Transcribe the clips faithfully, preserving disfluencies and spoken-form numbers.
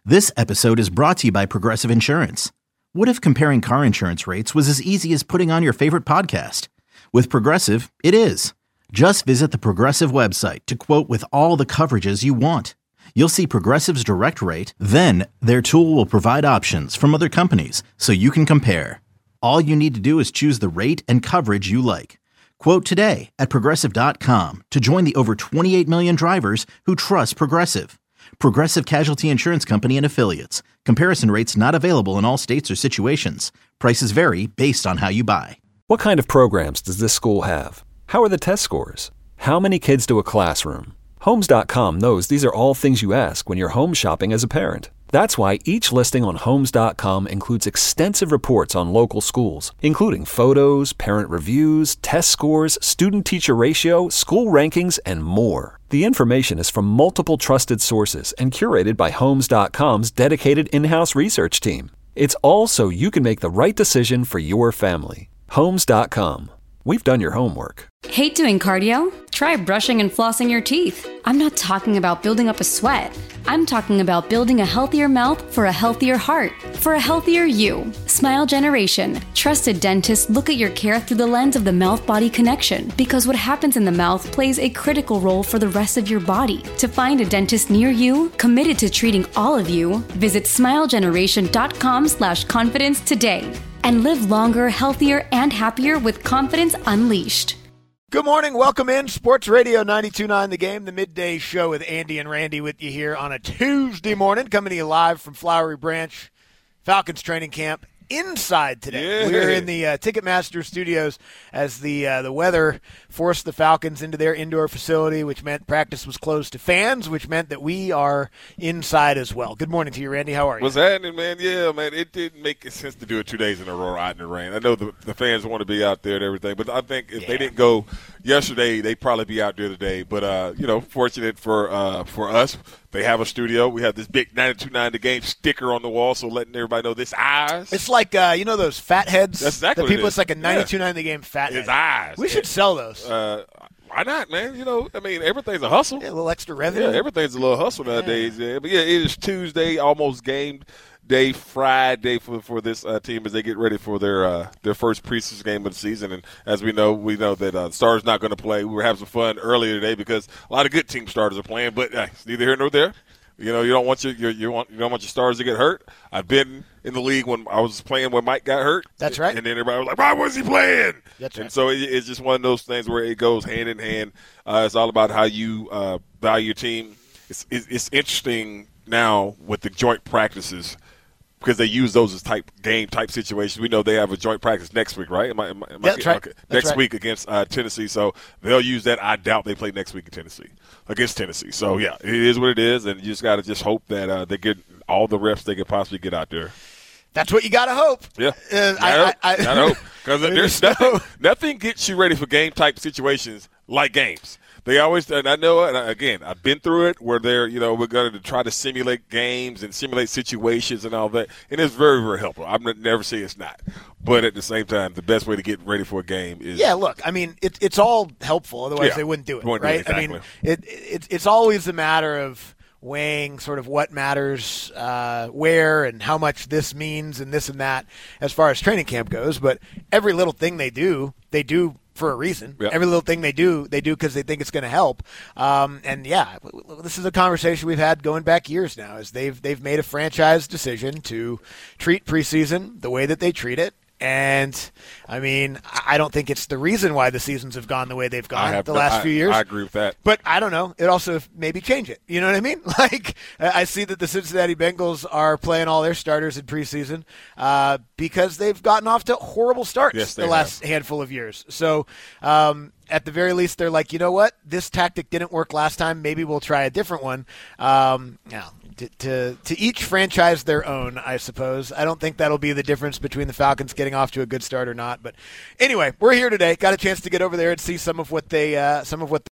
This episode is brought to you by Progressive Insurance. What if comparing car insurance rates was as easy as putting on your favorite podcast? With Progressive, it is. Just visit the Progressive website to quote with all the coverages you want. You'll see Progressive's direct rate, then their tool will provide options from other companies so you can compare. All you need to do is choose the rate and coverage you like. Quote today at progressive dot com to join the over twenty-eight million drivers who trust Progressive. Progressive Casualty Insurance Company and Affiliates. Comparison rates not available in all states or situations. Prices vary based on how you buy. What kind of programs does this school have? How are the test scores? How many kids do a classroom? Homes dot com knows these are all things you ask when you're home shopping as a parent. That's why each listing on Homes dot com includes extensive reports on local schools, including photos, parent reviews, test scores, student-teacher ratio, school rankings, and more. The information is from multiple trusted sources and curated by Homes dot com's dedicated in-house research team. It's all so you can make the right decision for your family. Homes dot com. We've done your homework. Hate doing cardio? Try brushing and flossing your teeth. I'm not talking about building up a sweat. I'm talking about building a healthier mouth for a healthier heart, for a healthier you. Smile Generation. Trusted dentists look at your care through the lens of the mouth-body connection, because what happens in the mouth plays a critical role for the rest of your body. To find a dentist near you, committed to treating all of you, visit smile generation dot com slash confidence today. And live longer, healthier, and happier with confidence unleashed. Good morning. Welcome in. Sports Radio ninety-two point nine The Game, the midday show with Andy and Randy with you here on a Tuesday morning, coming to you live from Flowery Branch Falcons training camp. Inside today. Yeah. We're in the uh, Ticketmaster studios as the uh, the weather forced the Falcons into their indoor facility, which meant practice was closed to fans, which meant that we are inside as well. Good morning to you, Randy. How are you? What's happening, man? Yeah, man, it didn't make sense to do it two days in a row out in the rain. I know the, the fans want to be out there and everything, but I think if yeah. they didn't go yesterday, they'd probably be out there today. But, uh, you know, fortunate for uh, for us, they have a studio. We have this big ninety-two point nine The Game sticker on the wall, so letting everybody know this eyes. It's like, uh, you know those fat heads? That's exactly the what people, it it's is. like a ninety-two point nine Yeah. The Game fat His head. eyes. We should sell those. Uh, why not, man? You know, I mean, everything's a hustle. Yeah, a little extra revenue. Yeah, everything's a little hustle nowadays. Yeah. But, yeah, it is Tuesday, almost game day, Friday for for this uh, team as they get ready for their uh, their first preseason game of the season. And as we know, we know that uh, Stars not going to play. We were having some fun earlier today because a lot of good team starters are playing, but uh, it's neither here nor there. You know, you don't want your, your you want you don't want your stars to get hurt. I've been in the league when I was playing when Mike got hurt. That's right. And then everybody was like, "Why was he playing?" That's right. And so it, it's just one of those things where it goes hand in hand. Uh, it's all about how you uh, value your team. It's, it's it's interesting now with the joint practices, because they use those as type game type situations. We know they have a joint practice next week, right? Am I, am I, am yeah, that's I, right. okay. That's Next right. week against uh, Tennessee, so they'll use that. I doubt they play next week in Tennessee against Tennessee. So yeah, it is what it is, and you just got to just hope that uh, they get all the reps they could possibly get out there. That's what you got to hope. Yeah, Uh, gotta I, hope. I, I, Gotta hope. Because there's there's nothing, no- nothing gets you ready for game type situations like games. They always, and I know, and again, I've been through it where they're, you know, we're going to try to simulate games and simulate situations and all that, and it's very, very helpful. I'm never say it's not, but at the same time, the best way to get ready for a game is Yeah, look, I mean, it, it's all helpful. Otherwise, Yeah. they wouldn't do it, Wouldn't do it, right? I mean, exactly. it, it, it's always a matter of weighing sort of what matters uh, where and how much this means and this and that as far as training camp goes. But every little thing they do, they do for a reason. Yep. Every little thing they do, they do because they think it's going to help. Um, and yeah, w- w- this is a conversation we've had going back years now. Is they've they've made a franchise decision to treat preseason the way that they treat it. And, I mean, I don't think it's the reason why the seasons have gone the way they've I gone have the no- last I- few years. I agree with that. But I don't know. It also maybe change it. You know what I mean? Like, I see that the Cincinnati Bengals are playing all their starters in preseason uh, because they've gotten off to horrible starts Yes, they the last have. handful of years. So, um, at the very least, they're like, you know what? This tactic didn't work last time. Maybe we'll try a different one. Um, now, to, to to each franchise their own, I suppose. I don't think that'll be the difference between the Falcons getting off to a good start or not. But anyway, we're here today. Got a chance to get over there and see some of what they uh, some of what.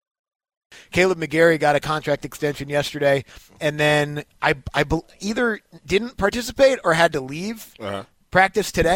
Caleb McGarry got a contract extension yesterday, and then I I be- either didn't participate or had to leave Uh-huh. practice today.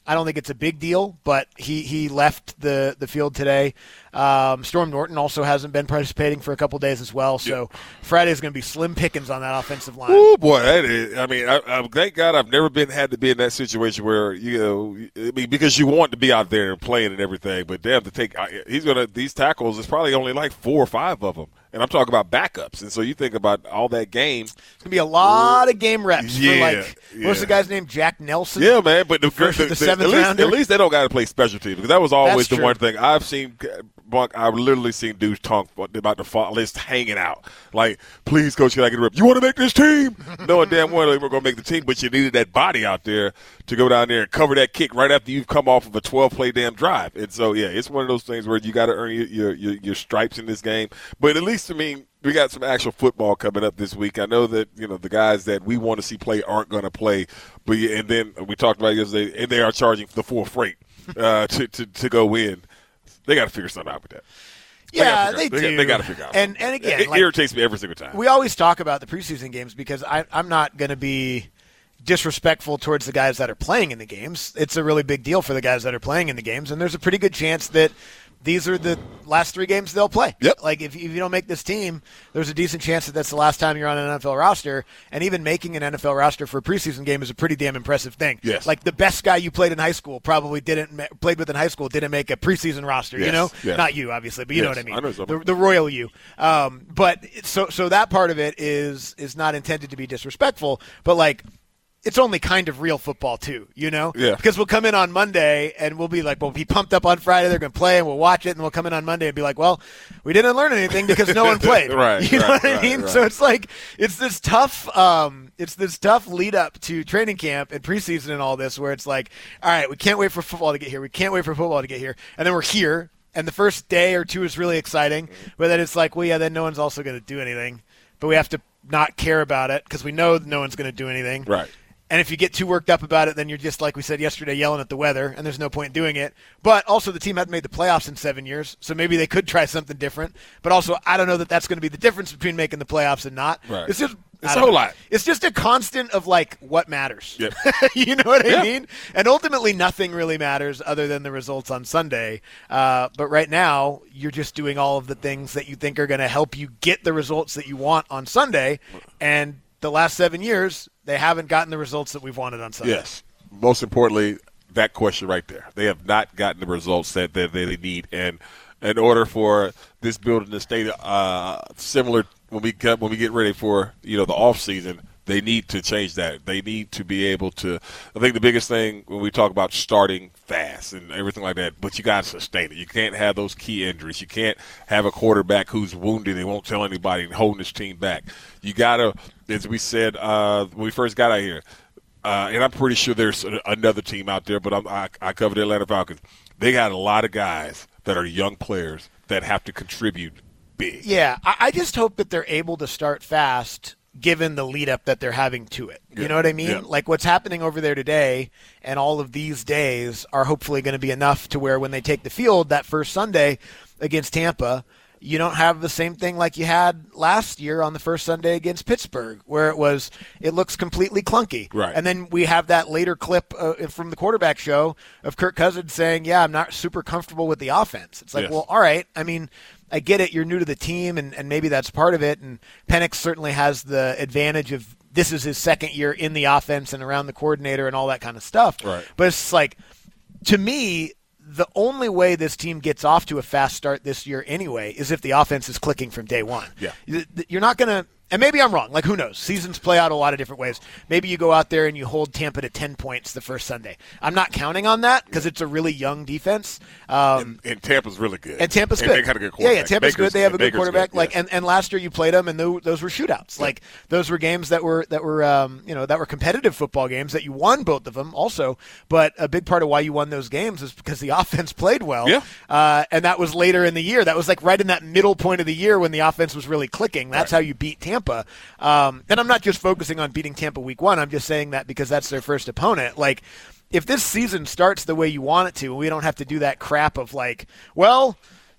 I don't think it's a big deal, but he, he left the, the field today. Um, Storm Norton also hasn't been participating for a couple days as well, so yeah. Friday's going to be slim pickings on that offensive line. Oh boy, that is, I mean, I, I, thank God I've never been had to be in that situation where you know, I mean, because you want to be out there and playing and everything, but damn, to take he's going to these tackles. It's probably only like four or five of them. And I'm talking about backups. And so you think about all that game. It's going to be a lot of game reps yeah, for, like, yeah. what's the guy's name? Jack Nelson? Yeah, man. But the, the, the, the seventh at, least, rounder. at least they don't got to play special teams. Because that was always That's the true. one thing. I've seen – I've literally seen dudes talk about the fall, just hanging out. Like, please, coach, can I get a rep? You want to make this team? Knowing damn well they were going to make the team, but you needed that body out there to go down there and cover that kick right after you've come off of a twelve-play damn drive. And so, yeah, it's one of those things where you got to earn your, your, your, your stripes in this game. But at least, I mean – we got some actual football coming up this week. I know that, you know, the guys that we want to see play aren't going to play. But yeah, and then we talked about it yesterday, and they are charging the full freight uh, to, to, to go in. They got to figure something out with that. Yeah, they, they do. do. They got to figure out. And and again, it like, irritates me every single time. We always talk about the preseason games because I, I'm not going to be disrespectful towards the guys that are playing in the games. It's a really big deal for the guys that are playing in the games, and there's a pretty good chance that these are the last three games they'll play. Yep. Like, if, if you don't make this team, there's a decent chance that that's the last time you're on an N F L roster. And even making an N F L roster for a preseason game is a pretty damn impressive thing. Yes. Like, the best guy you played in high school probably didn't played with in high school didn't make a preseason roster. Yes. You know, Yes. not you obviously, but you Yes. know what I mean. I know the, the royal you. Um, but so so that part of it is is not intended to be disrespectful, but like. It's only kind of real football, too, you know? Yeah. Because we'll come in on Monday, and we'll be like, well, be pumped up on Friday. They're going to play, and we'll watch it, and we'll come in on Monday and be like, well, we didn't learn anything because no one played. Right, You know right, what I right, mean? right. So it's like it's this tough um, it's this tough lead-up to training camp and preseason and all this where it's like, all right, we can't wait for football to get here. We can't wait for football to get here. And then we're here, and the first day or two is really exciting, but then it's like, well, yeah, then no one's also going to do anything. But we have to not care about it because we know no one's going to do anything. Right. And if you get too worked up about it, then you're just, like we said yesterday, yelling at the weather, and there's no point in doing it. But also the team hadn't made the playoffs in seven years, so maybe they could try something different. But also, I don't know that that's going to be the difference between making the playoffs and not. Right. It's just It's I a don't whole know. lot. It's just a constant of, like, what matters. Yep. You know what I Yeah. mean? And ultimately, nothing really matters other than the results on Sunday. Uh, but right now, you're just doing all of the things that you think are going to help you get the results that you want on Sunday. And the last seven years, they haven't gotten the results that we've wanted on Sunday. Yes. Most importantly, that question right there. They have not gotten the results that, that they need. And in order for this building to stay uh, similar when we get, when we get ready for, you know, the off season, they need to change that. They need to be able to – I think the biggest thing when we talk about starting fast and everything like that, but you got to sustain it. You can't have those key injuries. You can't have a quarterback who's wounded and won't tell anybody and holding his team back. You got to, as we said uh, when we first got out here, uh, and I'm pretty sure there's a, another team out there, but I'm, I, I cover the Atlanta Falcons. They got a lot of guys that are young players that have to contribute big. Yeah, I, I just hope that they're able to start fast given the lead up that they're having to it. You Yeah. know what I mean? Yeah. Like what's happening over there today and all of these days are hopefully going to be enough to where when they take the field that first Sunday against Tampa, you don't have the same thing like you had last year on the first Sunday against Pittsburgh, where it was it looks completely clunky. Right. And then we have that later clip uh, from the quarterback show of Kirk Cousins saying, yeah, I'm not super comfortable with the offense. It's like, Yes. well, all right. I mean, I get it. You're new to the team, and, and maybe that's part of it. And Penix certainly has the advantage of this is his second year in the offense and around the coordinator and all that kind of stuff. Right. But it's like, to me, the only way this team gets off to a fast start this year anyway is if the offense is clicking from day one. Yeah. You're not going to – and maybe I'm wrong. Like, who knows? Seasons play out a lot of different ways. Maybe you go out there and you hold Tampa to ten points the first Sunday. I'm not counting on that because it's a really young defense. Um, And, and Tampa's really good. and Tampa's and good. They got a good yeah, quarterback. yeah, Tampa's Baker's good. They have a good Baker's quarterback. good, Like, yes. and, and last year you played them, and tho- those were shootouts. Like, those were games that were that were um, you know that were competitive football games that you won both of them also. But a big part of why you won those games is because the offense played well. Yeah. Uh, and that was later in the year. That was like right in that middle point of the year when the offense was really clicking. That's Right. how you beat Tampa. Um, and I'm not just focusing on beating Tampa week one. I'm just saying that because that's their first opponent. Like, if this season starts the way you want it to, we don't have to do that crap of like, well,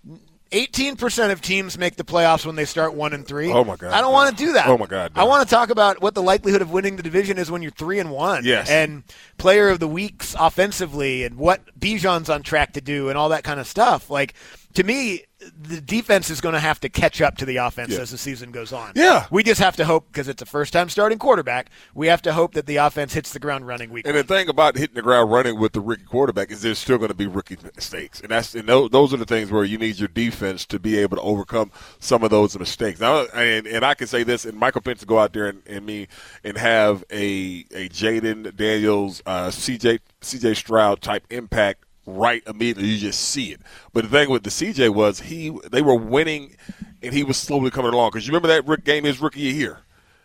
eighteen percent of teams make the playoffs when they start one and three. Oh my God! I don't want to do that. Oh my God! No. I want to talk about what the likelihood of winning the division is when you're three and one. Yes. And player of the weeks offensively, and what Bijan's on track to do, and all that kind of stuff. Like, to me, the defense is going to have to catch up to the offense yeah. as the season goes on. Yeah. We just have to hope, because it's a first-time starting quarterback, we have to hope that the offense hits the ground running week And one. the thing about hitting the ground running with the rookie quarterback is there's still going to be rookie mistakes. And that's and those are the things where you need your defense to be able to overcome some of those mistakes. Now, and, and I can say this, and Michael Penix to go out there and, and me and have a, a Jaden Daniels, uh, C J C J Stroud type impact right immediately. You just see it. But the thing with the C J was he they were winning, and he was slowly coming along. Because you remember that game his rookie year,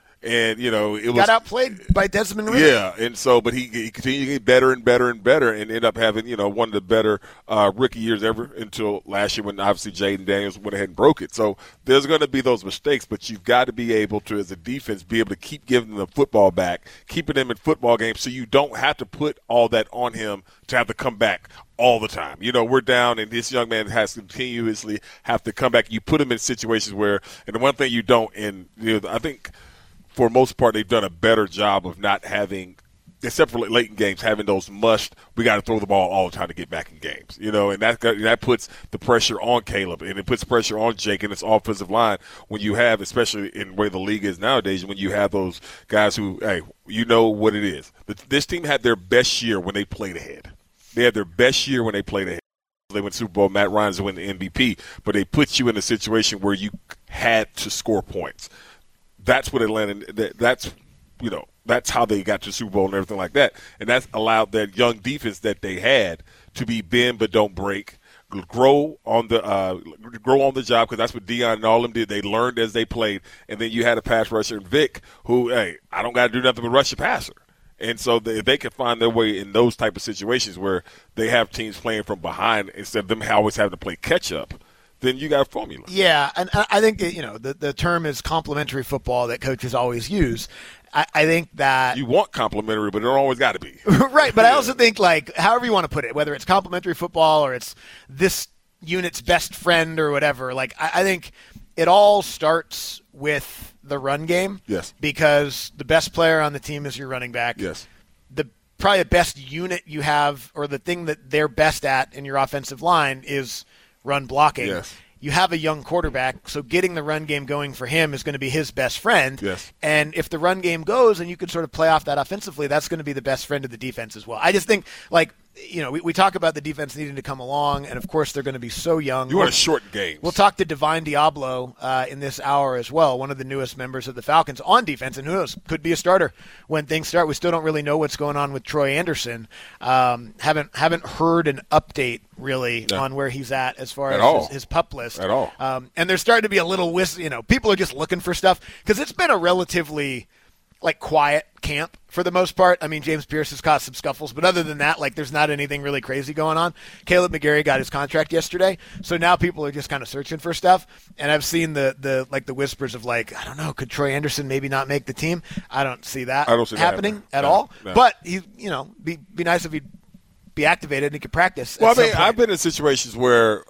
and you know it was got outplayed by Desmond Ridder. Yeah, and so but he, he continued to get better and better and better, and ended up having you know one of the better uh, rookie years ever until last year when obviously Jaden Daniels went ahead and broke it. So there's going to be those mistakes, but you've got to be able to, as a defense, be able to keep giving them the football back, keeping them in football games, so you don't have to put all that on him to have to come back all the time. You know, we're down, and this young man has to continuously have to come back. You put him in situations where, and the one thing you don't, and you know, I think for the most part they've done a better job of not having, except for late in games, having those must, we got to throw the ball all the time to get back in games. You know, and that that puts the pressure on Caleb, and it puts pressure on Jake and his offensive line when you have, especially in the way the league is nowadays, when you have those guys who, hey, you know what it is. This team had their best year when they played ahead. They had their best year when they played ahead. They went Super Bowl. Matt Ryan's win the M V P, but they put you in a situation where you had to score points. That's what Atlanta. That's you know that's how they got to Super Bowl and everything like that, and that's allowed that young defense that they had to be bend but don't break, grow on the uh, grow on the job, because that's what Deion and all of them did. They learned as they played, and then you had a pass rusher in Vic who, hey, I don't got to do nothing but rush the passer. And so they, if they can find their way in those type of situations where they have teams playing from behind instead of them always having to play catch-up, then you got a formula. Yeah, and I think, you know, the, the term is complementary football that coaches always use. I, I think that – You want complementary, but it don't always got to be. Right, but I also think, like, however you want to put it, whether it's complementary football or it's this unit's best friend or whatever, like, I, I think it all starts with – the run game. Yes. Because the best player on the team is your running back. Yes. The probably the best unit you have, or the thing that they're best at in your offensive line, is run blocking. Yes. You have a young quarterback, so getting the run game going for him is going to be his best friend. Yes. And if the run game goes and you can sort of play off that offensively, that's going to be the best friend of the defense as well. I just think, like, you know, we, we talk about the defense needing to come along, and of course they're going to be so young. You want to shorten games. We'll talk to Divine Diablo uh, in this hour as well, one of the newest members of the Falcons on defense, and who knows, could be a starter when things start. We still don't really know what's going on with Troy Anderson. Um, haven't haven't heard an update really no. on where he's at as far at as all. his, his pup list at all. Um, and there's starting to be a little whist. You know, people are just looking for stuff because it's been a relatively like quiet camp for the most part. I mean, James Pierce has caused some scuffles, but other than that, like, there's not anything really crazy going on. Caleb McGarry got his contract yesterday, so now people are just kind of searching for stuff. And I've seen the the like the whispers of, like, I don't know, could Troy Anderson maybe not make the team? I don't see that I don't see happening that at no, all. No. But he, you know, be be nice if he'd be activated and he could practice. Well, at I mean, some point. I've been in situations where.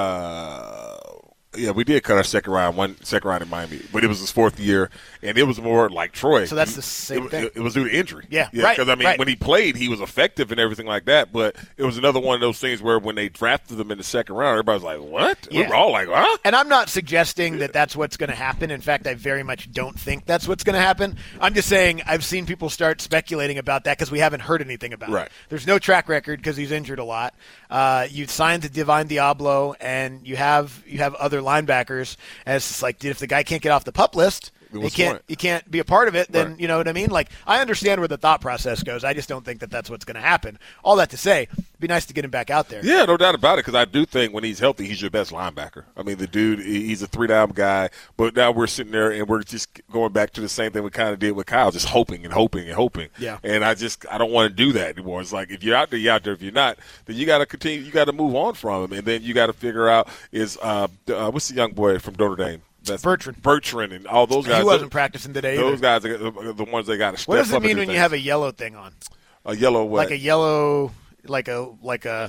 Uh, Yeah, we did cut our second round, one second round in Miami, but it was his fourth year, and it was more like Troy. So that's the same it, thing. It, it was due to injury. Yeah, yeah right. Because I mean, right. when he played, he was effective and everything like that. But it was another one of those things where when they drafted him in the second round, everybody was like, "What?" Yeah. We were all like, "Huh?" And I'm not suggesting that that's what's going to happen. In fact, I very much don't think that's what's going to happen. I'm just saying I've seen people start speculating about that because we haven't heard anything about right. it. There's no track record because he's injured a lot. Uh, you signed to Divine Diablo, and you have you have other linebackers. And it's just like, dude, if the guy can't get off the pup list, he can't he can't be a part of it, then, right. you know what I mean? Like, I understand where the thought process goes. I just don't think that that's what's going to happen. All that to say, it'd be nice to get him back out there. Yeah, no doubt about it, because I do think when he's healthy, he's your best linebacker. I mean, the dude, he's a three-down guy, but now we're sitting there and we're just going back to the same thing we kind of did with Kyle, just hoping and hoping and hoping. Yeah. And I just I don't want to do that anymore. It's like, if you're out there, you're out there. If you're not, then you got to continue. You got to move on from him, and then you got to figure out is uh, uh, what's the young boy from Notre Dame? That's Bertrand. Bertrand and all those guys. He wasn't those, practicing today Those either. guys are the ones they got to step up. What does it and mean do when you things. have a yellow thing on? A yellow what? Like a yellow, like a like a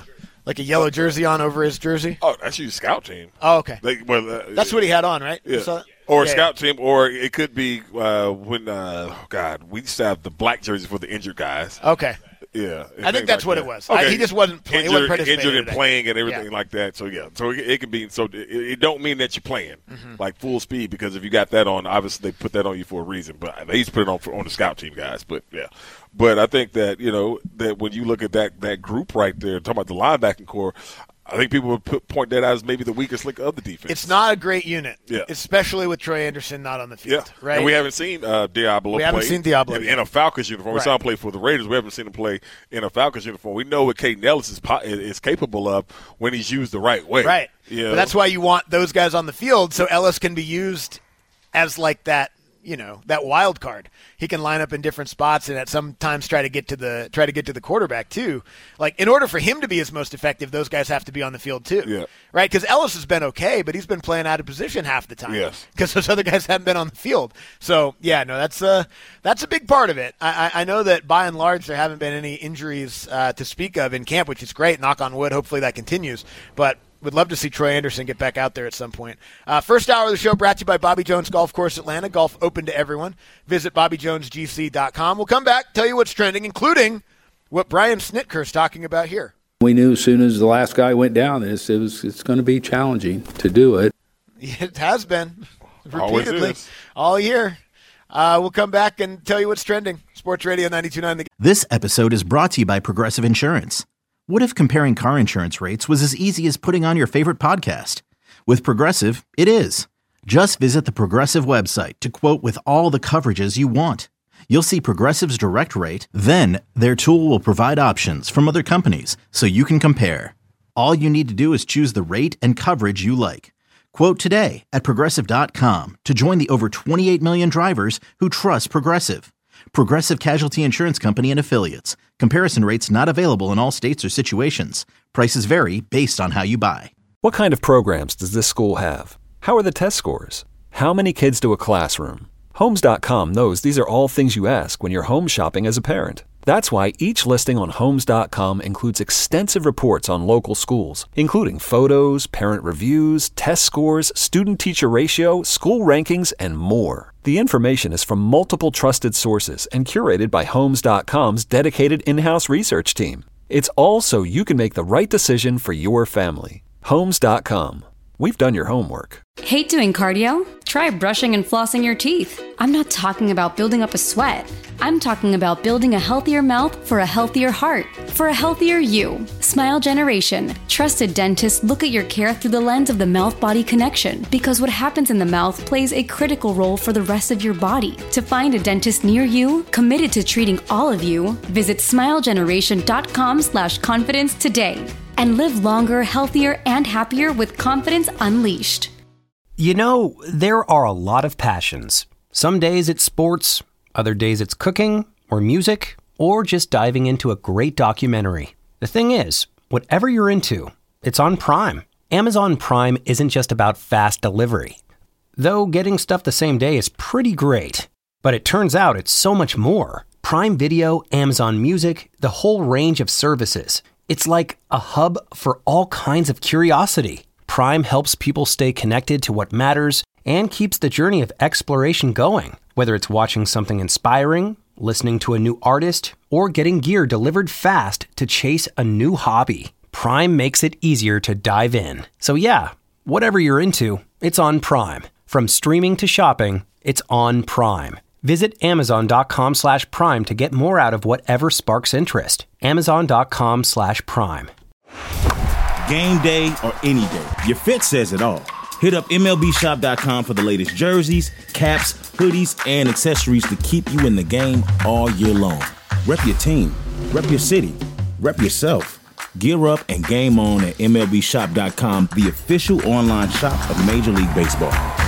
Like a yellow jersey on over his jersey? Oh, that's your scout team. Oh, okay. They, well, uh, that's what he had on, right? Yeah. Or a yeah, scout yeah. team, or it could be uh, when, uh, oh, God, we used to have the black jerseys for the injured guys. Okay. Yeah. I think that's like what that. it was. Okay. I, he just wasn't, play, injured, he wasn't participating injured and today. playing and everything yeah. like that. So, yeah. So it, it can be – so it, it don't mean that you're playing, mm-hmm. like full speed, because if you got that on, obviously they put that on you for a reason. But they used to put it on for, on the scout team guys. But, yeah. But I think that, you know, that when you look at that, that group right there, talking about the linebacking core, I think people would put, point that out as maybe the weakest link of the defense. It's not a great unit, yeah. especially with Troy Anderson not on the field. Yeah. Right? And we haven't seen uh, Diablo we play. haven't seen Diablo in, in a Falcons uniform. Right. We saw him play for the Raiders. We haven't seen him play in a Falcons uniform. We know what Caden Ellis is, is capable of when he's used the right way. Right. You know? But that's why you want those guys on the field so Ellis can be used as like that, you know, that wild card. He can line up in different spots and at some times try to get to the try to get to the quarterback too. Like in order for him to be his most effective, those guys have to be on the field too. Yeah. Right? Because Ellis has been okay, but he's been playing out of position half the time. Yes. Because those other guys haven't been on the field. So yeah, no, that's uh that's a big part of it. I, I, I know that by and large there haven't been any injuries uh, to speak of in camp, which is great. Knock on wood. Hopefully that continues. But would love to see Troy Anderson get back out there at some point. Uh, first hour of the show brought to you by Bobby Jones Golf Course Atlanta. Golf open to everyone. Visit bobby jones g c dot com. We'll come back, tell you what's trending, including what Brian Snitker's talking about here. We knew as soon as the last guy went down, it's, it was, it's going to be challenging to do it. It has been, Always repeatedly, is. all year. Uh, we'll come back and tell you what's trending. Sports Radio ninety-two point nine. The- This episode is brought to you by Progressive Insurance. What if comparing car insurance rates was as easy as putting on your favorite podcast? With Progressive, it is. Just visit the Progressive website to quote with all the coverages you want. You'll see Progressive's direct rate, then their tool will provide options from other companies so you can compare. All you need to do is choose the rate and coverage you like. Quote today at progressive dot com to join the over twenty-eight million drivers who trust Progressive. Progressive Casualty Insurance Company and Affiliates. Comparison rates not available in all states or situations. Prices vary based on how you buy. What kind of programs does this school have? How are the test scores? How many kids do a classroom? Homes dot com knows these are all things you ask when you're home shopping as a parent. That's why each listing on Homes dot com includes extensive reports on local schools, including photos, parent reviews, test scores, student-teacher ratio, school rankings, and more. The information is from multiple trusted sources and curated by Homes dot com's dedicated in-house research team. It's all so you can make the right decision for your family. Homes dot com. We've done your homework. Hate doing cardio? Try brushing and flossing your teeth. I'm not talking about building up a sweat. I'm talking about building a healthier mouth for a healthier heart, for a healthier you. Smile Generation. Trusted dentists look at your care through the lens of the mouth-body connection because what happens in the mouth plays a critical role for the rest of your body. To find a dentist near you, committed to treating all of you, visit smile generation dot com slash confidence today. And live longer, healthier, and happier with confidence unleashed. You know, there are a lot of passions. Some days it's sports, other days it's cooking, or music, or just diving into a great documentary. The thing is, whatever you're into, it's on Prime. Amazon Prime isn't just about fast delivery. Though getting stuff the same day is pretty great. But it turns out it's so much more. Prime Video, Amazon Music, the whole range of services. It's like a hub for all kinds of curiosity. Prime helps people stay connected to what matters and keeps the journey of exploration going. Whether it's watching something inspiring, listening to a new artist, or getting gear delivered fast to chase a new hobby, Prime makes it easier to dive in. So yeah, whatever you're into, it's on Prime. From streaming to shopping, it's on Prime. Visit amazon dot com slash prime to get more out of whatever sparks interest. amazon dot com slash prime. Game day or any day, your fit says it all. Hit up M L B shop dot com for the latest jerseys, caps, hoodies, and accessories to keep you in the game all year long. Rep your team, rep your city, rep yourself. Gear up and game on at M L B shop dot com, the official online shop of Major League Baseball.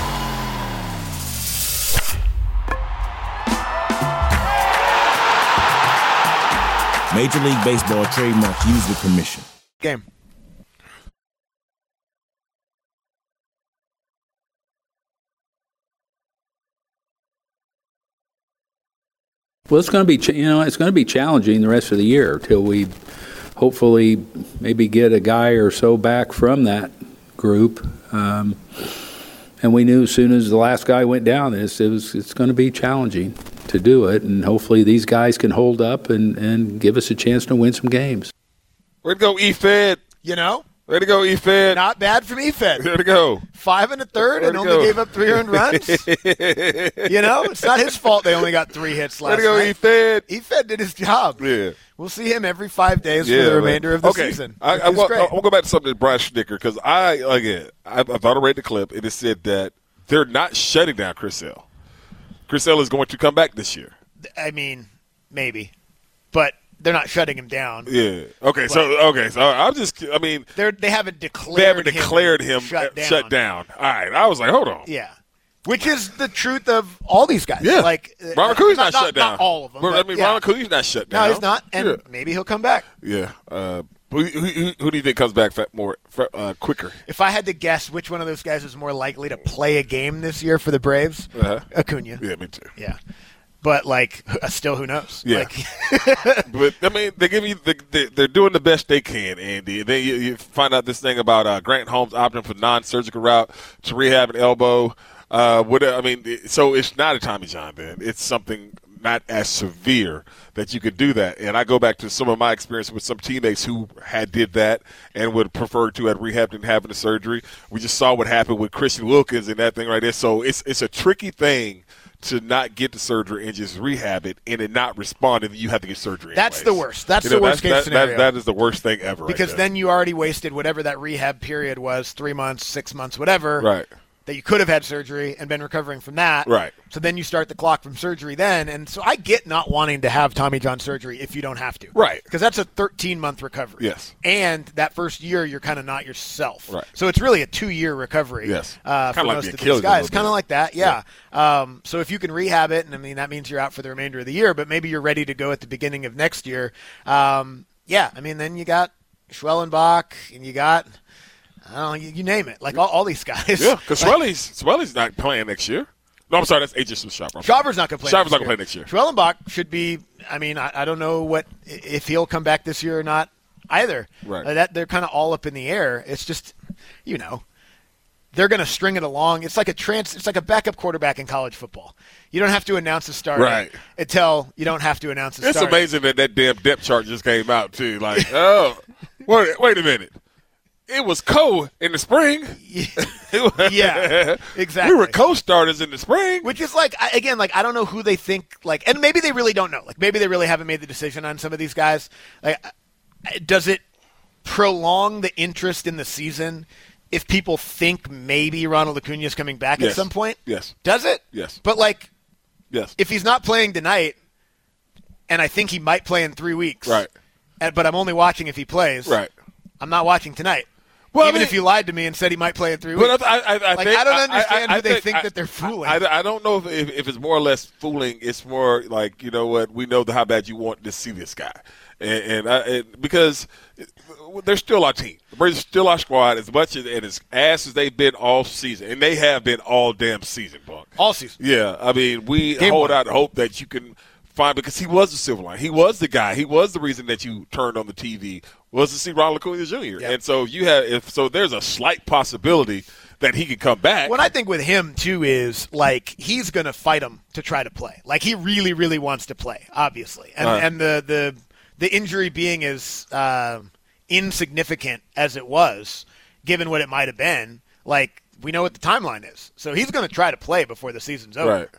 Major League Baseball trademark used with permission. Game. Well, it's going to be, ch- you know, it's going to be challenging the rest of the year till we hopefully maybe get a guy or so back from that group. Um, and we knew as soon as the last guy went down, it's, it was, it's going to be challenging to do it. And hopefully these guys can hold up and, and give us a chance to win some games. Way to go, E-Fed. You know? Way to go, E-Fed. Not bad from E-Fed. Way to go. Five and a third Way and to only go. gave up three earned runs. You know, it's not his fault they only got three hits last Way to go, night. E-Fed. E-Fed did his job. Yeah. We'll see him every five days Yeah, for the man. remainder of the okay. season. I, I, Which I, is I, great. I want to go back to something that Brian Schnicker, because I, again, I, I thought I read the clip, and it said that they're not shutting down Chris Sale. Chris Sale is going to come back this year. I mean, maybe. But they're not shutting him down. Yeah. Okay, so, okay, so I'm just, I mean. They're, they haven't declared They haven't him declared him shut down. shut down. All right, I was like, hold on. Yeah. Which is the truth of all these guys. Yeah. Like, Ron uh, Acuña's not, not shut down. Not all of them. Well, I but mean, yeah. Ron Acuña's not shut down. No, he's not, and yeah. maybe he'll come back. Yeah. Uh, who, who, who do you think comes back more uh, quicker? If I had to guess which one of those guys is more likely to play a game this year for the Braves, uh-huh. Acuña. Yeah, me too. Yeah. But, like, still who knows? Yeah. Like, but, I mean, they give you the, the, they're doing the best they can, Andy. And then you, you find out this thing about uh, Grant Holmes opting for non-surgical route to rehab an elbow. Uh, what I mean, so it's not a Tommy John then. It's something not as severe that you could do that. And I go back to some of my experience with some teammates who had did that and would prefer to have rehabbed and having the surgery. We just saw what happened with Christian Wilkins and that thing right there. So it's it's a tricky thing to not get the surgery and just rehab it and it not respond, and you have to get surgery. That's anyways. the worst. That's you know, the worst that's, case that, scenario. That, that is the worst thing ever. Because right there. then you already wasted whatever that rehab period was, three months, six months, whatever. Right. That you could have had surgery and been recovering from that. Right. So then you start the clock from surgery then. And so I get not wanting to have Tommy John surgery if you don't have to. Right. Because that's a thirteen-month recovery. Yes. And that first year, you're kind of not yourself. Right. So it's really a two-year recovery. Yes. Uh, for Kinda like most the of Achilles these a guys. little Kind of bit. like that, yeah. Um, so if you can rehab it, and I mean, that means you're out for the remainder of the year, but maybe you're ready to go at the beginning of next year. Um, yeah, I mean, then you got Schwellenbach, and you got – I don't know, you, you name it. Like all, all these guys. Yeah, because Swelly's, Swelly's not playing next year. No, I'm sorry, that's A J Schauber. Schauber's not going to play Schauber's next not year. going to play next year. Schwellenbach should be, I mean, I, I don't know what if he'll come back this year or not either. Right. Uh, that They're kind of all up in the air. It's just, you know, they're going to string it along. It's like a trans. It's like a backup quarterback in college football. You don't have to announce a starter Right. until you don't have to announce a It's starter. amazing that that damn depth chart just came out, too. Like, oh, wait, wait a minute. It was co in the spring. Yeah, exactly. We were co-starters in the spring. Which is like, I- again, like I don't know who they think, like, and maybe they really don't know. Like maybe they really haven't made the decision on some of these guys. Like, does it prolong the interest in the season if people think maybe Ronald Acuña is coming back Yes. at some point? Yes. Does it? Yes. But like, Yes. if he's not playing tonight, and I think he might play in three weeks, Right. and, but I'm only watching if he plays. Right. I'm not watching tonight. Well, I Even mean- if you lied to me and said he might play in three weeks. But I, I, I, Like, think, I don't understand I, I, who they I think I- that they're fooling. I, I, I don't know if, if, if it's more or less fooling. It's more like, you know what, we know the, how bad you want to see this guy. And, and, I, and because they're still our team. The Braves are still our squad as much as, and as ass as they've been all season. And they have been all damn season, Buck. All season. Yeah, I mean, we Game hold one. out hope that you can find, because he was the silver line. He was the guy. He was the reason that you turned on the T V, was to see Ronald Acuña Junior Yep. And so you have, if so, there's a slight possibility that he could come back. What I think with him, too, is, like, he's going to fight him to try to play. Like, he really, really wants to play, obviously. And Right. and the, the the injury being as uh, insignificant as it was, given what it might have been, like, we know what the timeline is. So he's going to try to play before the season's over. Right.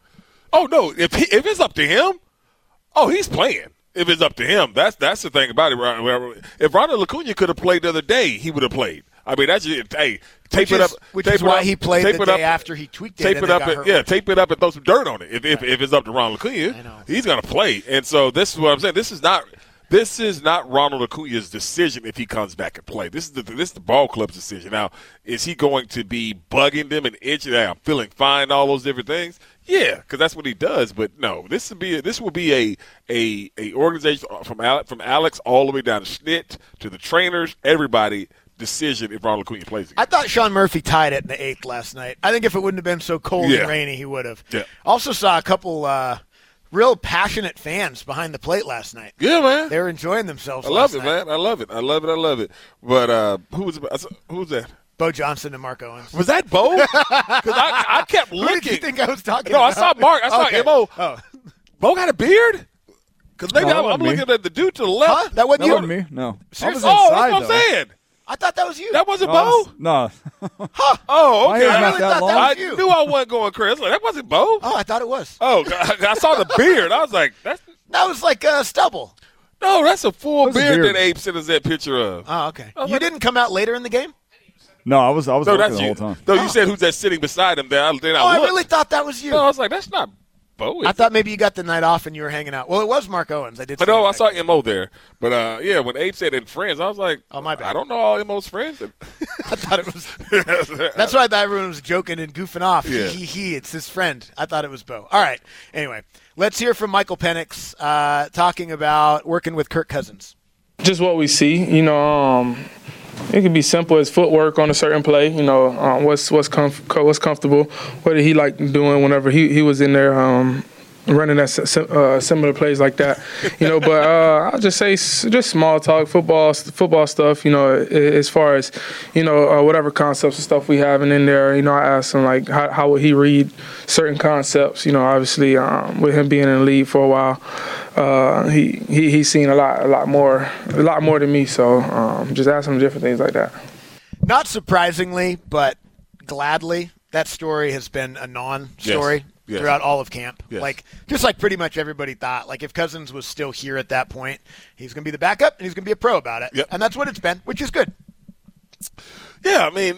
Oh, no, if he, if it's up to him, oh, he's playing. If it's up to him, that's that's the thing about it. If Ronald Acuña could have played the other day, he would have played. I mean, that's just, hey, tape Which it is, up. which tape is it why up, he played tape the it day up, after he tweaked it. Tape and it then up, got and, hurt. yeah, tape it up and throw some dirt on it. If if, Right. if it's up to Ronald Acuña, I know. he's gonna play. And so this is what I'm saying. This is not this is not Ronald Acuña's decision if he comes back and play. This is the this is the ball club's decision. Now, is he going to be bugging them and itching? Hey, I'm feeling fine. All those different things. Yeah, because that's what he does. But no, this will be a, this will be a a a organization from Alex, from Alex all the way down to Schnitt to the trainers, everybody. Decision if Ronald Acuña plays again. I thought Sean Murphy tied it in the eighth last night. I think if it wouldn't have been so cold Yeah. and rainy, he would have. Yeah. Also saw a couple uh, real passionate fans behind the plate last night. Yeah, man. They were enjoying themselves. I love last it, night. man. I love it. I love it. I love it. But uh, who was who was that? Bo Johnson and Mark Owens. Was that Bo? Because I, I kept Who looking. did you think I was talking no, about? I saw Mark. I saw Okay. M O. Oh. Bo got a beard? Because maybe No, I'm, that I'm wasn't looking at the dude to the left. Huh? That wasn't That you? wasn't me. No. I was Seriously? Oh, inside, that's what I'm though. saying. I thought that was you. That wasn't No, I Bo? was- No. Oh, My okay. hair's I not really that thought long. I was you. knew I wasn't going crazy. Like, that wasn't Bo. Oh, I thought it was. Oh, I, I saw the beard. I was like, that's That was like uh, stubble. no, that's a full That's a beard, beard. that Abe sent us that picture of. Oh, okay. I was You like- didn't come out later in the game? No, I was I was No, working that's the you. whole time. No, you said who's that sitting beside him there. I- Then I Oh, I looked. really thought that was you. No, I was like, that's not Bo. I thought maybe you got the night off and you were hanging out. Well, it was Mark Owens. I did. But see no, that I saw guy. M O there. But uh, yeah, when Abe said in friends, I was like, Oh, my bad. I don't know all M O's friends. I thought it was. That's why I thought everyone was joking and goofing off. Yeah. He, he, he. It's his friend. I thought it was Bo. All right. Anyway, let's hear from Michael Penix uh, talking about working with Kirk Cousins. Just what we see, you know, um, it could be simple as footwork on a certain play. You know, um, what's what's comf- what's comfortable. What did he like doing whenever he, he was in there um, running that uh, similar plays like that. You know, but uh, I'll just say just small talk, football football stuff. You know, as far as you know, uh, whatever concepts and stuff we having in there. You know, I asked him like how how would he read certain concepts. You know, obviously um, with him being in the league for a while. Uh, he, he he's seen a lot a lot more a lot more than me, so um, just ask him different things like that. Not surprisingly, but gladly, that story has been a non-story Yes. Yes. throughout all of camp. Yes. Like just like pretty much everybody thought. Like if Cousins was still here at that point, he's going to be the backup and he's going to be a pro about it. Yep. And that's what it's been, which is good. Yeah, I mean,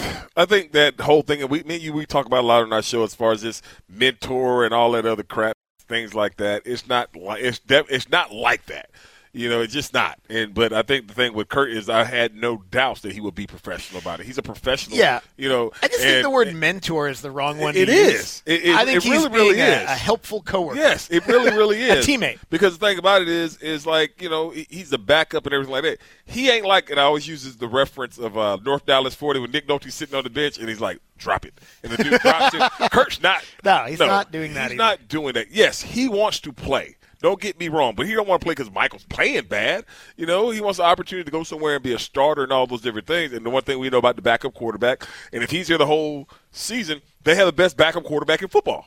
I think that whole thing, and we, me and you, we talk about a lot on our show as far as this mentor and all that other crap, things like that. It's not like it's def- it's not like that. You know, it's just not. And but I think the thing with Kurt is I had no doubts that he would be professional about it. He's a professional. Yeah. You know, I just and, think the word mentor is the wrong one It to is. use. It- it- I think it he's really, being really a, is. a helpful coworker. Yes, it really, really A is. teammate. Because the thing about it is, is like, you know, he- he's the backup and everything like that. He ain't like, and I always use the reference of uh, North Dallas forty when Nick Nolte's sitting on the bench and he's like, drop it. And the dude drops it. Kurt's not. No, he's not doing that He's either. not doing that. Yes, he wants to play. Don't get me wrong, but he don't want to play because Michael's playing bad. You know, he wants the opportunity to go somewhere and be a starter and all those different things. And the one thing we know about the backup quarterback, and if he's here the whole season, they have the best backup quarterback in football.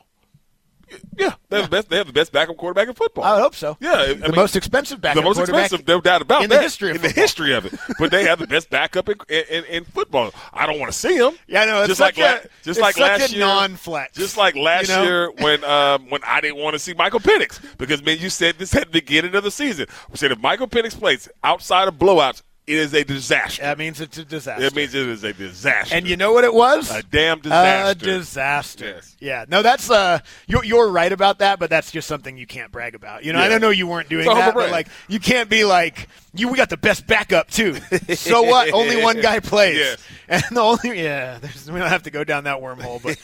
Yeah, they have the best. They have the best backup quarterback in football. I would hope so. Yeah, I the mean, most expensive backup the most quarterback expensive, no doubt about in that. the history of in the football. history of it. But they have the best backup in, in, in football. I don't want to see him. Yeah, I know. It's just such like a, la- just it's like such last a year, non-flex. just like last you know? year when um, when I didn't want to see Michael Penix because man, you said this at the beginning of the season. We said if Michael Penix plays outside of blowouts, it is a disaster. That means it's a disaster. It means it is a disaster. And you know what it was? a damn disaster. A disaster. Yes. Yeah. No, that's uh, you're, you're right about that, but that's just something you can't brag about. You know, I Yeah. don't know you weren't doing It's a humble that, but brag. like you can't be like you. We got the best backup too. So what? Only one guy plays, Yes. and the only yeah. There's, we don't have to go down that wormhole, but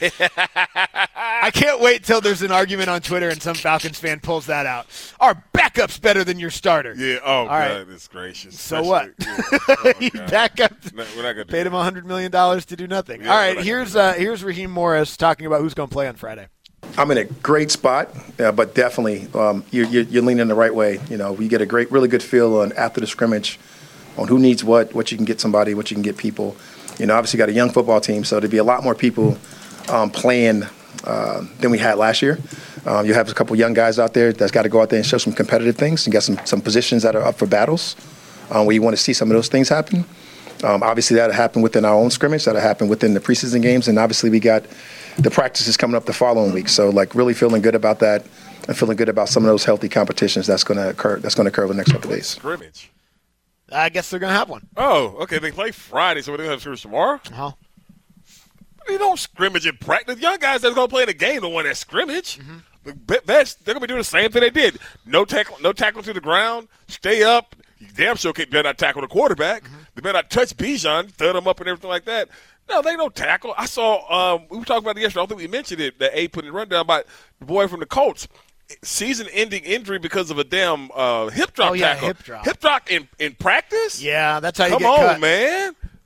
I can't wait till there's an argument on Twitter and some Falcons fan pulls that out. Our backup's better than your starter. Yeah. Oh, All right. goodness gracious. So Especially- what? Yeah. Oh, He God. backup. No, we're not gonna do Paid that. him one hundred million dollars to do nothing. Yeah, All we're right, not here's gonna uh, here's Raheem Morris talking about who's going to play on Friday. I'm in a great spot, uh, but definitely um, you're, you're, you're leaning the right way. You know, we get a great, really good feel on after the scrimmage on who needs what, what you can get somebody, what you can get people. You know, obviously got a young football team, so there'll be a lot more people um, playing uh, than we had last year. Um, you have a couple young guys out there that's got to go out there and show some competitive things. You got some some positions that are up for battles um, where you want to see some of those things happen. Um, obviously, that'll happen within our own scrimmage. That'll happen within the preseason games, and obviously we got the practices coming up the following week. So, like, really feeling good about that, and feeling good about some of those healthy competitions that's going to occur. That's going to occur over the next couple of days. Scrimmage. I guess they're going to have one. Oh, okay. They play Friday, so we're going to have scrimmage tomorrow? Uh-huh. You don't scrimmage in practice. Young guys that's going to play in the game don't want that scrimmage. Mm-hmm. The be- best, they're going to be doing the same thing they did. No tackle, no tackle to the ground. Stay up. You damn sure can't better not tackle the quarterback. Mm-hmm. They better not touch Bijan, thud him up and everything like that. No, they don't tackle. I saw, um, we were talking about it yesterday. I don't think we mentioned it, that A put in a rundown about the boy from the Colts. Season-ending injury because of a damn uh, hip drop Oh, yeah, tackle. hip drop. Hip drop in, in practice? Yeah, that's how you Come get on, cut. man.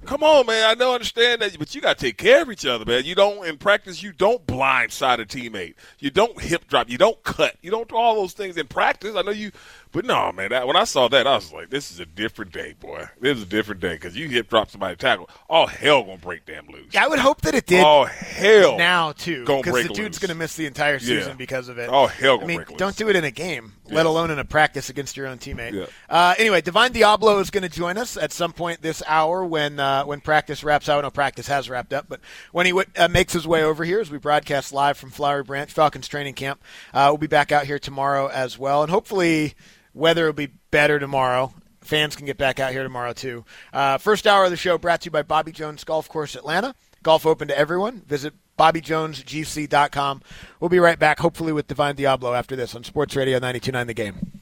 Come on, man. I know, understand that, but you got to take care of each other, man. You don't, in practice, you don't blindside a teammate. You don't hip drop. You don't cut. You don't do all those things in practice. I know you, but no, man. That, when I saw that, I was like, this is a different day, boy. This is a different day because you hip drop somebody tackle, all hell gonna break damn loose. Yeah, I would hope that it did. All hell now too, because the dude's loose. gonna miss the entire season yeah. because of it. All hell gonna I mean, break loose. Don't do it in a game, yeah. let alone in a practice against your own teammate. Yeah. Uh, anyway, Divine Diablo is going to join us at some point this hour when uh, when practice wraps up. No, practice has wrapped up, but when he w- uh, makes his way over here as we broadcast live from Flowery Branch Falcons training camp, uh, we'll be back out here tomorrow as well, and hopefully weather will be better tomorrow. Fans can get back out here tomorrow too. Uh, first hour of the show brought to you by Bobby Jones Golf Course Atlanta. Golf open to everyone. Visit bobby jones g c dot com. We'll be right back, hopefully with Divine Diablo after this on Sports Radio ninety-two point nine The Game.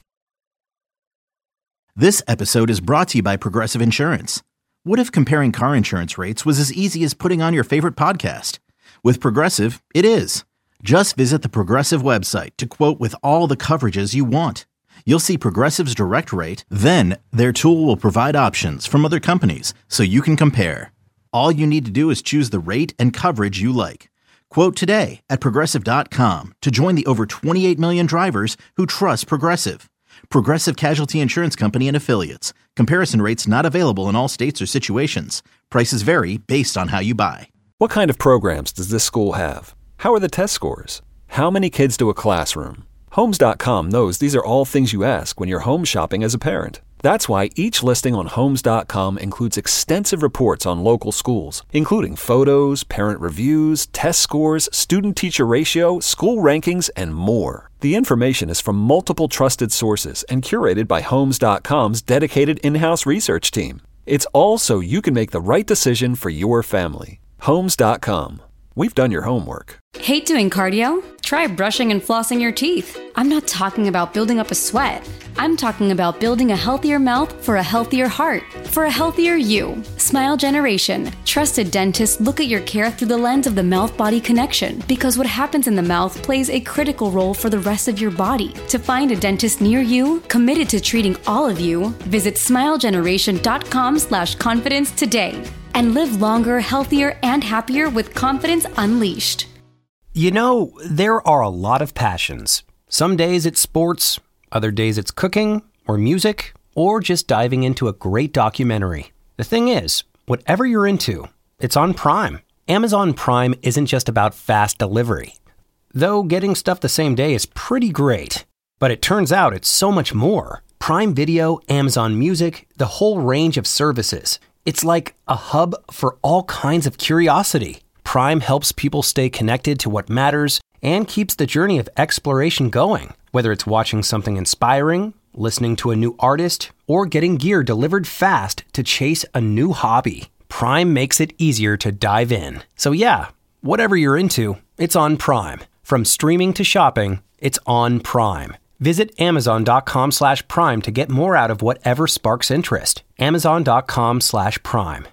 This episode is brought to you by Progressive Insurance. What if comparing car insurance rates was as easy as putting on your favorite podcast? With Progressive, it is. Just visit the Progressive website to quote with all the coverages you want. You'll see Progressive's direct rate, then their tool will provide options from other companies so you can compare. All you need to do is choose the rate and coverage you like. Quote today at Progressive dot com to join the over twenty-eight million drivers who trust Progressive. Progressive Casualty Insurance Company and Affiliates. Comparison rates not available in all states or situations. Prices vary based on how you buy. What kind of programs does this school have? How are the test scores? How many kids do a classroom? Homes dot com knows these are all things you ask when you're home shopping as a parent. That's why each listing on Homes dot com includes extensive reports on local schools, including photos, parent reviews, test scores, student-teacher ratio, school rankings, and more. The information is from multiple trusted sources and curated by Homes dot com's dedicated in-house research team. It's all so you can make the right decision for your family. Homes dot com. We've done your homework. Hate doing cardio? Try brushing and flossing your teeth. I'm not talking about building up a sweat. I'm talking about building a healthier mouth for a healthier heart, for a healthier you. Smile Generation. Trusted dentists look at your care through the lens of the mouth-body connection because what happens in the mouth plays a critical role for the rest of your body. To find a dentist near you, committed to treating all of you, visit smile generation dot com slash confidence today. And live longer, healthier, and happier with confidence unleashed. You know, there are a lot of passions. Some days it's sports, other days it's cooking, or music, or just diving into a great documentary. The thing is, whatever you're into, it's on Prime. Amazon Prime isn't just about fast delivery. Though getting stuff the same day is pretty great. But it turns out it's so much more. Prime Video, Amazon Music, the whole range of services. It's like a hub for all kinds of curiosity. Prime helps people stay connected to what matters and keeps the journey of exploration going. Whether it's watching something inspiring, listening to a new artist, or getting gear delivered fast to chase a new hobby, Prime makes it easier to dive in. So yeah, whatever you're into, it's on Prime. From streaming to shopping, it's on Prime. Visit amazon dot com slash prime to get more out of whatever sparks interest. amazon dot com slash prime.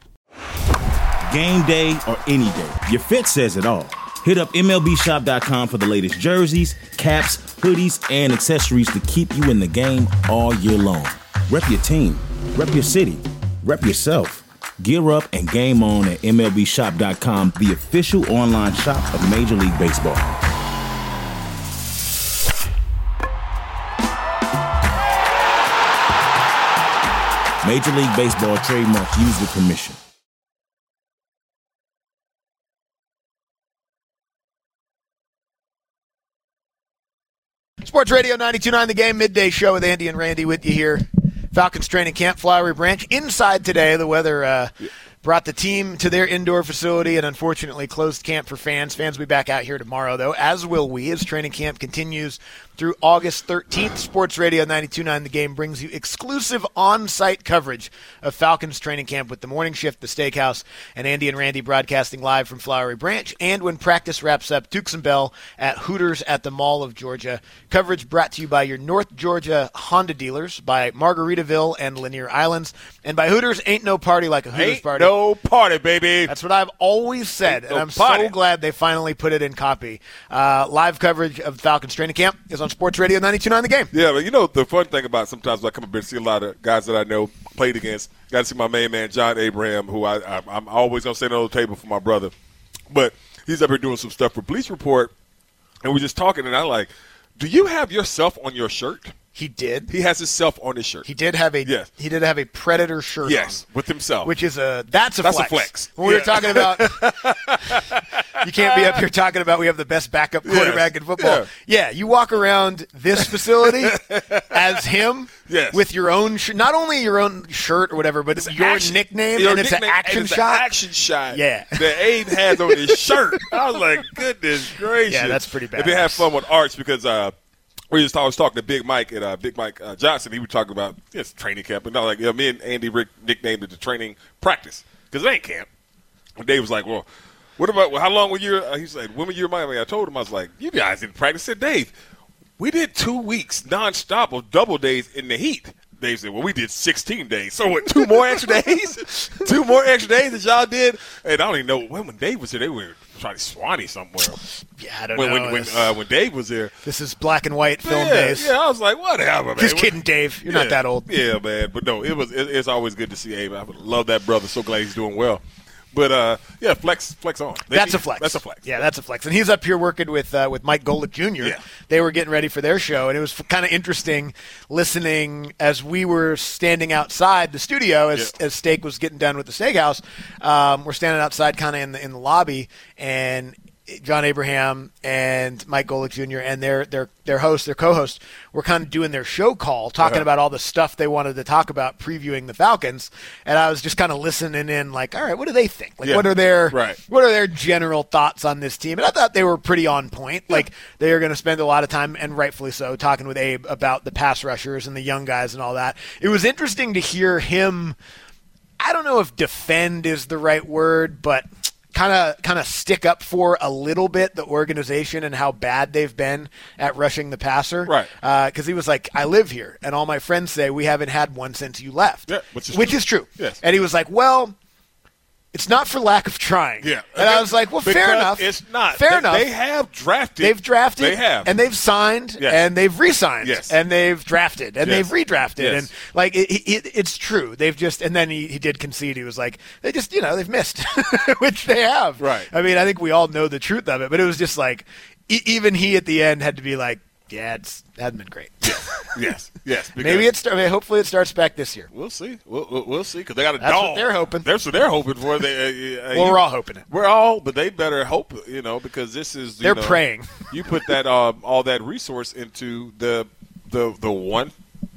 Game day or any day, your fit says it all. Hit up M L B shop dot com for the latest jerseys, caps, hoodies, and accessories to keep you in the game all year long. Rep your team, rep your city, rep yourself. Gear up and game on at M L B shop dot com, the official online shop of Major League Baseball. Major League Baseball trademarks used with permission. Sports Radio ninety-two point nine The Game, midday show with Andy and Randy with you here. Falcons training camp, Flowery Branch. Inside today, the weather uh, brought the team to their indoor facility and unfortunately closed camp for fans. Fans will be back out here tomorrow, though, as will we, as training camp continues through August thirteenth. Sports Radio ninety-two point nine The Game brings you exclusive on-site coverage of Falcons training camp with the morning shift, the Steakhouse, and Andy and Randy broadcasting live from Flowery Branch. And when practice wraps up, Dukes and Bell at Hooters at the Mall of Georgia. Coverage brought to you by your North Georgia Honda dealers, by Margaritaville and Lanier Islands, and by Hooters. Ain't no party like a Hooters Ain't party. no party, baby. That's what I've always said, Ain't and no I'm party. so glad they finally put it in copy. Uh, live coverage of Falcons training camp is on Sports Radio ninety-two point nine The Game. Yeah, but you know the fun thing about sometimes when I come up here and see a lot of guys that I know played against. Got to see my main man, John Abraham, who I, I, I'm always going to sit on the table for my brother. But he's up here doing some stuff for Bleacher Report, and we're just talking, and I'm like, do you have yourself on your shirt? He did. He has himself on his shirt. He did have a yes. He did have a Predator shirt. Yes, on, with himself, which is a that's a that's flex. a flex. When we yeah. were talking about, you can't be up here talking about we have the best backup quarterback yes. in football. Yeah. yeah, you walk around this facility as him yes. with your own sh- not only your own shirt or whatever, but it's your action, nickname your and it's nickname, an action and it's shot. An action shot. Yeah, that Abe has on his shirt. I was like, goodness gracious. Yeah, that's pretty bad. And they have fun with Arch because. Uh, We just I was talking to Big Mike and uh, Big Mike uh, Johnson. He was talking about yes, training camp, and I was like, you know, me and Andy Rick nicknamed it the training practice because it ain't camp. And Dave was like, well, what about well, how long were you? Uh, he said, when were you in Miami? I told him I was like, you guys didn't practice. I said, Dave, we did two weeks nonstop of double days in the heat. Dave said, well, we did sixteen days. So what? Two more extra days? Two more extra days that y'all did? And I don't even know when when Dave was here, they were trying to Swanee somewhere. Yeah, I don't when, know. When when, uh, when Dave was there. This is black and white film yeah, days. Yeah, I was like, whatever, man. Just kidding, Dave. You're yeah, not that old. Yeah, man. But no, it was. It, it's always good to see Abe. I love that brother. So glad he's doing well. But, uh, yeah, flex flex on. They, that's a flex. That's a flex. Yeah, that's a flex. And he's up here working with uh, with Mike Golick Junior Yeah. They were getting ready for their show, and it was kind of interesting listening as we were standing outside the studio as, yeah. as Steak was getting done with the steakhouse. Um, we're standing outside kind of in the, in the lobby, and John Abraham and Mike Golick Junior and their their their host, their co-host, were kind of doing their show call, talking uh-huh. about all the stuff they wanted to talk about, previewing the Falcons. And I was just kind of listening in, like, all right, what do they think? Like, yeah. what are their right. what are their general thoughts on this team? And I thought they were pretty on point. Yeah. Like, they are going to spend a lot of time, and rightfully so, talking with Abe about the pass rushers and the young guys and all that. It was interesting to hear him. I don't know if defend is the right word, but kind of kind of stick up for a little bit the organization and how bad they've been at rushing the passer. Right. Because uh, he was like, I live here, and all my friends say we haven't had one since you left. Yeah, which is which true. is true. Yes. And he was like, well, it's not for lack of trying. Yeah. And I was like, well, because fair enough. It's not. Fair they, enough. They have drafted. They've drafted. They have. And they've signed. Yes. And they've re-signed. Yes. And they've drafted. And yes. they've redrafted. Yes. And, like, it, it, it's true. They've just – and then he, he did concede. He was like, they just, you know, they've missed, which they have. Right. I mean, I think we all know the truth of it. But it was just like e- even he at the end had to be like, yeah, it's it hasn't been great. yes, yes. Maybe it's. I mean, hopefully it starts back this year. We'll see. We'll, we'll, we'll see because they got a That's dog. what they're hoping. That's what they're hoping for. They, uh, well, you, we're all hoping it. We're all, but they better hope, you know, because this is. You they're know, praying. You put that um, all that resource into the the the one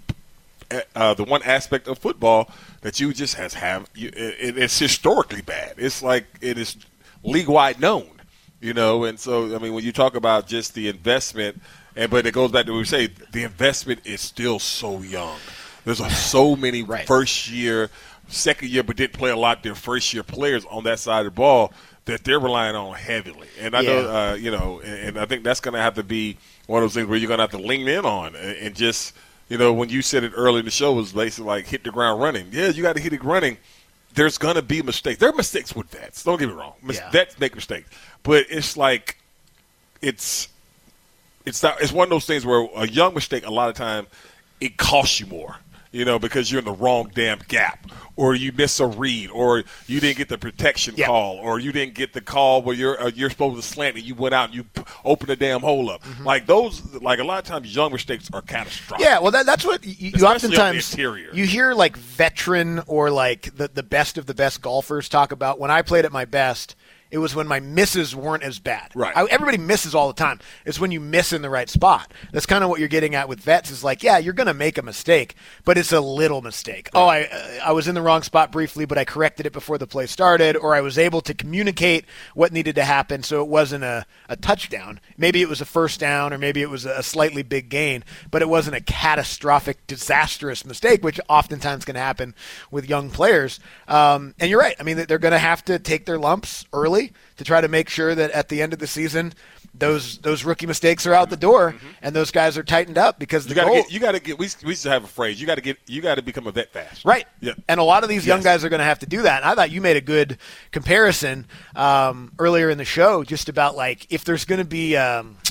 uh, the one aspect of football that you just has have. You, it, it's historically bad. It's like it is league wide known, you know, and so I mean when you talk about just the investment. And, but it goes back to what we say, the investment is still so young. There's a, so many right. first-year, second-year, but didn't play a lot, their first-year players on that side of the ball that they're relying on heavily. And I yeah. know, uh, you know, and, and I think that's going to have to be one of those things where you're going to have to lean in on and, and just, you know, when you said it early in the show, it was basically like hit the ground running. Yeah, you got to hit it running. There's going to be mistakes. There are mistakes with vets. Don't get me wrong. Mis- yeah. Vets make mistakes. But it's like it's – It's not. It's one of those things where a young mistake, a lot of time, it costs you more, you know, because you're in the wrong damn gap, or you miss a read, or you didn't get the protection yeah. call, or you didn't get the call where you're uh, you're supposed to slant and you went out and you p- opened the damn hole up. Mm-hmm. Like those, like a lot of times, young mistakes are catastrophic. Yeah, well, that, that's what you, you oftentimes interior. You hear like veteran or like the the best of the best golfers talk about. When I played at my best, it was when my misses weren't as bad. Right. I, everybody misses all the time. It's when you miss in the right spot. That's kind of what you're getting at with vets is like, yeah, you're going to make a mistake, but it's a little mistake. Right. Oh, I uh, I was in the wrong spot briefly, but I corrected it before the play started, or I was able to communicate what needed to happen so it wasn't a, a touchdown. Maybe it was a first down, or maybe it was a slightly big gain, but it wasn't a catastrophic, disastrous mistake, which oftentimes can happen with young players. Um, and you're right. I mean, they're going to have to take their lumps early to try to make sure that at the end of the season, those those rookie mistakes are out the door, mm-hmm. and those guys are tightened up because the you got to goal, get you got to get. We we used to have a phrase. You got to get. You got to become a vet fast. Right. Yeah. And a lot of these young yes. guys are going to have to do that. And I thought you made a good comparison um, earlier in the show, just about like if there's going to be, um, I don't know,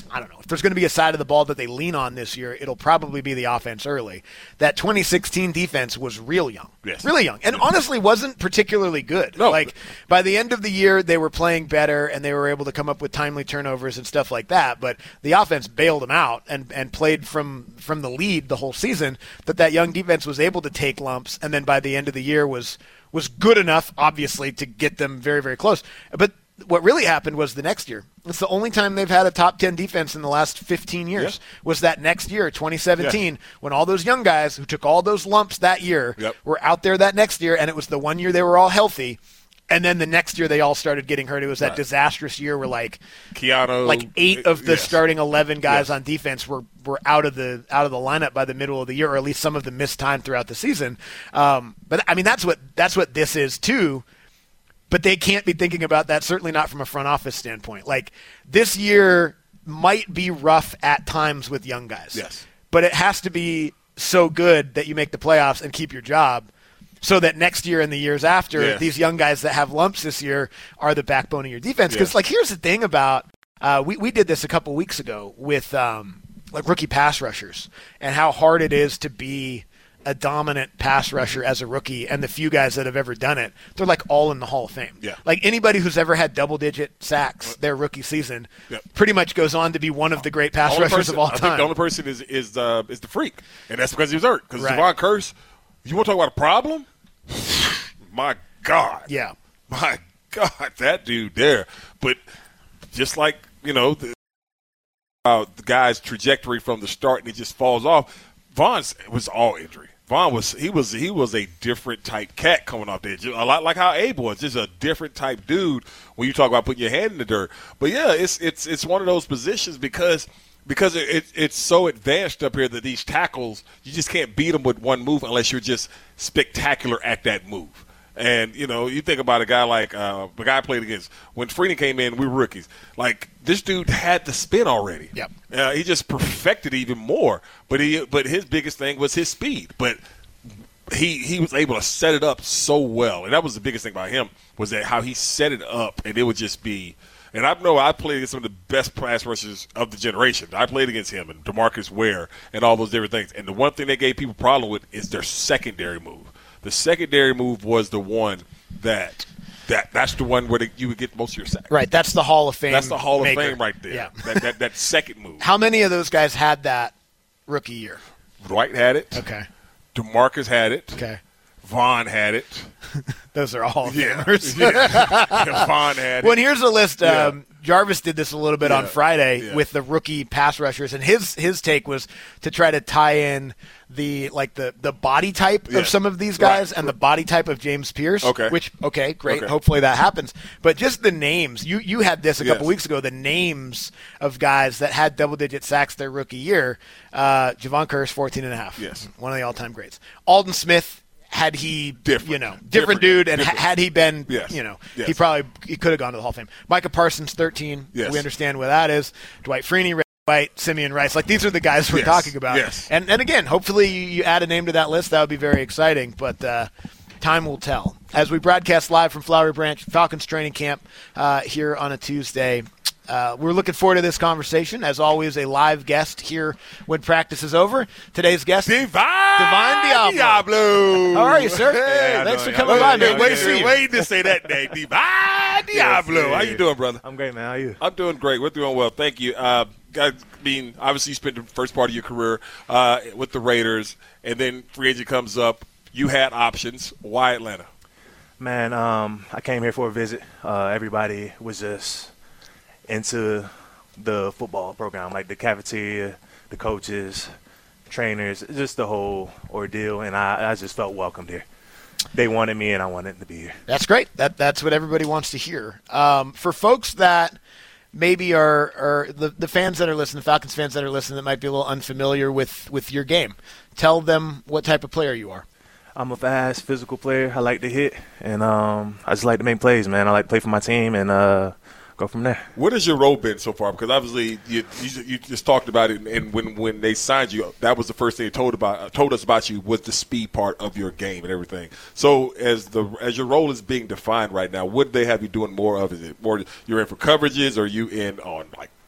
if there's going to be a side of the ball that they lean on this year, it'll probably be the offense early. That twenty sixteen defense was real young. Yes. Really young. And honestly wasn't particularly good. No. Like, by the end of the year, they were playing better, and they were able to come up with timely turnovers and stuff like that. But the offense bailed them out and, and played from, from the lead the whole season, that that young defense was able to take lumps, and then by the end of the year was was good enough, obviously, to get them very, very close. But what really happened was the next year. It's the only time they've had a top ten defense in the last fifteen years. Yep. Was that next year, twenty seventeen, yes. when all those young guys who took all those lumps that year yep. were out there that next year, and it was the one year they were all healthy. And then the next year they all started getting hurt. It was that right. disastrous year where like Keanu, like eight of the yes. starting eleven guys yes. on defense were, were out of the out of the lineup by the middle of the year, or at least some of them missed time throughout the season. Um, but I mean that's what that's what this is too. But they can't be thinking about that, certainly not from a front office standpoint. Like, this year might be rough at times with young guys. Yes. But it has to be so good that you make the playoffs and keep your job, so that next year and the years after, yes. these young guys that have lumps this year are the backbone of your defense. Because, yes. like, here's the thing about uh, – we, we did this a couple weeks ago with, um, like, rookie pass rushers and how hard it is to be – a dominant pass rusher as a rookie, and the few guys that have ever done it, they're like all in the Hall of Fame. Yeah. Like anybody who's ever had double-digit sacks their rookie season yep. pretty much goes on to be one of the great pass the rushers person, of all I time. Think the only person is is uh, is the freak, and that's because he was hurt. Because right. Javon Curse, you want to talk about a problem? My God. Yeah. My God, that dude there. But just like, you know, the, uh, the guy's trajectory from the start, and he just falls off, Von's was all injury. Von was he was he was a different type cat coming off there, a lot like how Abe was, just a different type dude when you talk about putting your hand in the dirt. But yeah, it's it's it's one of those positions because because it, it it's so advanced up here that these tackles, you just can't beat them with one move unless you're just spectacular at that move. And, you know, you think about a guy like uh, the guy I played against. When Freeney came in, we were rookies. Like, this dude had the spin already. Yep. Uh, he just perfected it even more. But he, but his biggest thing was his speed. But he he was able to set it up so well. And that was the biggest thing about him, was that how he set it up, and it would just be – and I know I played against some of the best pass rushers of the generation. I played against him and DeMarcus Ware and all those different things. And the one thing they gave people a problem with is their secondary move. The secondary move was the one that that that's the one where the, you would get most of your sacks. Right, that's the Hall of Fame. That's the Hall maker. of Fame right there. Yeah. that, that that second move. How many of those guys had that rookie year? Dwight had it. Okay. DeMarcus had it. Okay. Von had it. Those are all yeah. famers. yeah. Von had it. Well, here's a list. Yeah. Um, Jarvis did this a little bit yeah. on Friday yeah. with the rookie pass rushers, and his his take was to try to tie in the like the, the body type yeah. of some of these guys right. and the body type of James Pierce. Okay. Which okay, great. Okay. Hopefully that happens. But just the names. You you had this a yes. couple weeks ago. The names of guys that had double digit sacks their rookie year. Uh, Javon Curse, fourteen and a half. Yes. One of the all time greats. Alden Smith. Had he, different. you know, different, different dude, and different. Ha- had he been, yes. you know, yes. he probably he could have gone to the Hall of Fame. Micah Parsons, thirteen. Yes. We understand what that is. Dwight Freeney, Ray White, Simeon Rice. Like, these are the guys we're yes. talking about. Yes. And and again, hopefully you, you add a name to that list. That would be very exciting. But uh, time will tell. As we broadcast live from Flowery Branch Falcons training camp uh, here on a Tuesday. Uh, we're looking forward to this conversation. As always, a live guest here when practice is over. Today's guest, Divine, Divine Diablo. Diablo. How are you, sir? Hey, Thanks for you. coming by, man. Wait, wait, wait to say that name. Divine Diablo. Yes, How you doing, brother? I'm great, man. How are you? I'm doing great. We're doing well. Thank you. Uh, I mean, obviously you spent the first part of your career uh, with the Raiders, and then free agent comes up. You had options. Why Atlanta? Man, um, I came here for a visit. Uh, everybody was just into the football program, like the cafeteria, the coaches, trainers, just the whole ordeal, and I, I just felt welcomed here. They wanted me, and I wanted to be here. That's great. That That's what everybody wants to hear. Um, for folks that maybe are, are the, the fans that are listening, the Falcons fans that are listening that might be a little unfamiliar with, with your game, tell them what type of player you are. I'm a fast, physical player. I like to hit, and um, I just like to make plays, man. I like to play for my team, and uh, go from there. What has your role been so far? Because obviously you you, you just talked about it, and when, when they signed you, that was the first thing they told about told us about you was the speed part of your game and everything. So as the as your role is being defined right now, what do they have you doing more of? Is it more you're in for coverages, or are you in on like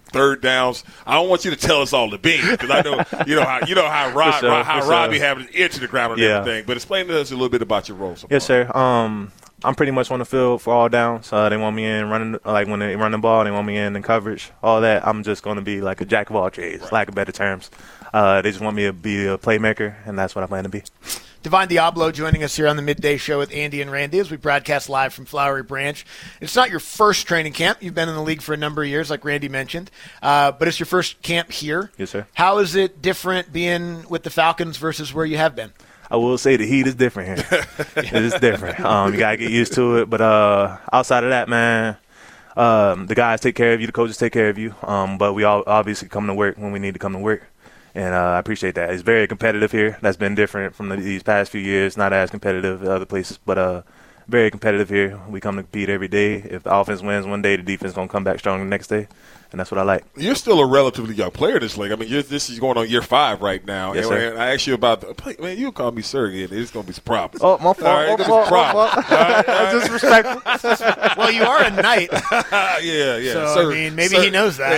third downs. I don't want you to tell us all the beans because I know you know how you know how Rob, For sure, how for Robbie sure. having his ear to the ground and Yeah. everything. But explain to us a little bit about your role. So Yes, far. sir. Um, I'm pretty much on the field for all downs. Uh, they want me in running, like when they run the ball, they want me in in coverage, all that. I'm just going to be like a jack of all trades, Right. lack of better terms. Uh, they just want me to be a playmaker, and that's what I plan to be. Divine Diablo joining us here on the Midday Show with Andy and Randy as we broadcast live from Flowery Branch. It's not your first training camp. You've been in the league for a number of years, like Randy mentioned, uh, but it's your first camp here. Yes, sir. How is it different being with the Falcons versus where you have been? I will say the heat is different here. It is different. Um, you gotta get used to it. But uh, outside of that, man, um, the guys take care of you. The coaches take care of you. Um, but we all obviously come to work when we need to come to work, and uh, I appreciate that. It's very competitive here. That's been different from the, these past few years. Not as competitive as other places, but uh, very competitive here. We come to compete every day. If the offense wins one day, the defense gonna come back strong the next day. And that's what I like. You're still a relatively young player in this league. I mean, you're, this is going on year five right now. Yes, and, sir. and I asked you about the – man, you call me sir again. There's going to be some problems. Oh, my fault. All right, my there's fault, some my problems. fault. All right, all right. Disrespectful. Well, you are a knight, yeah, yeah. so, Sir, I mean, maybe sir, he knows that.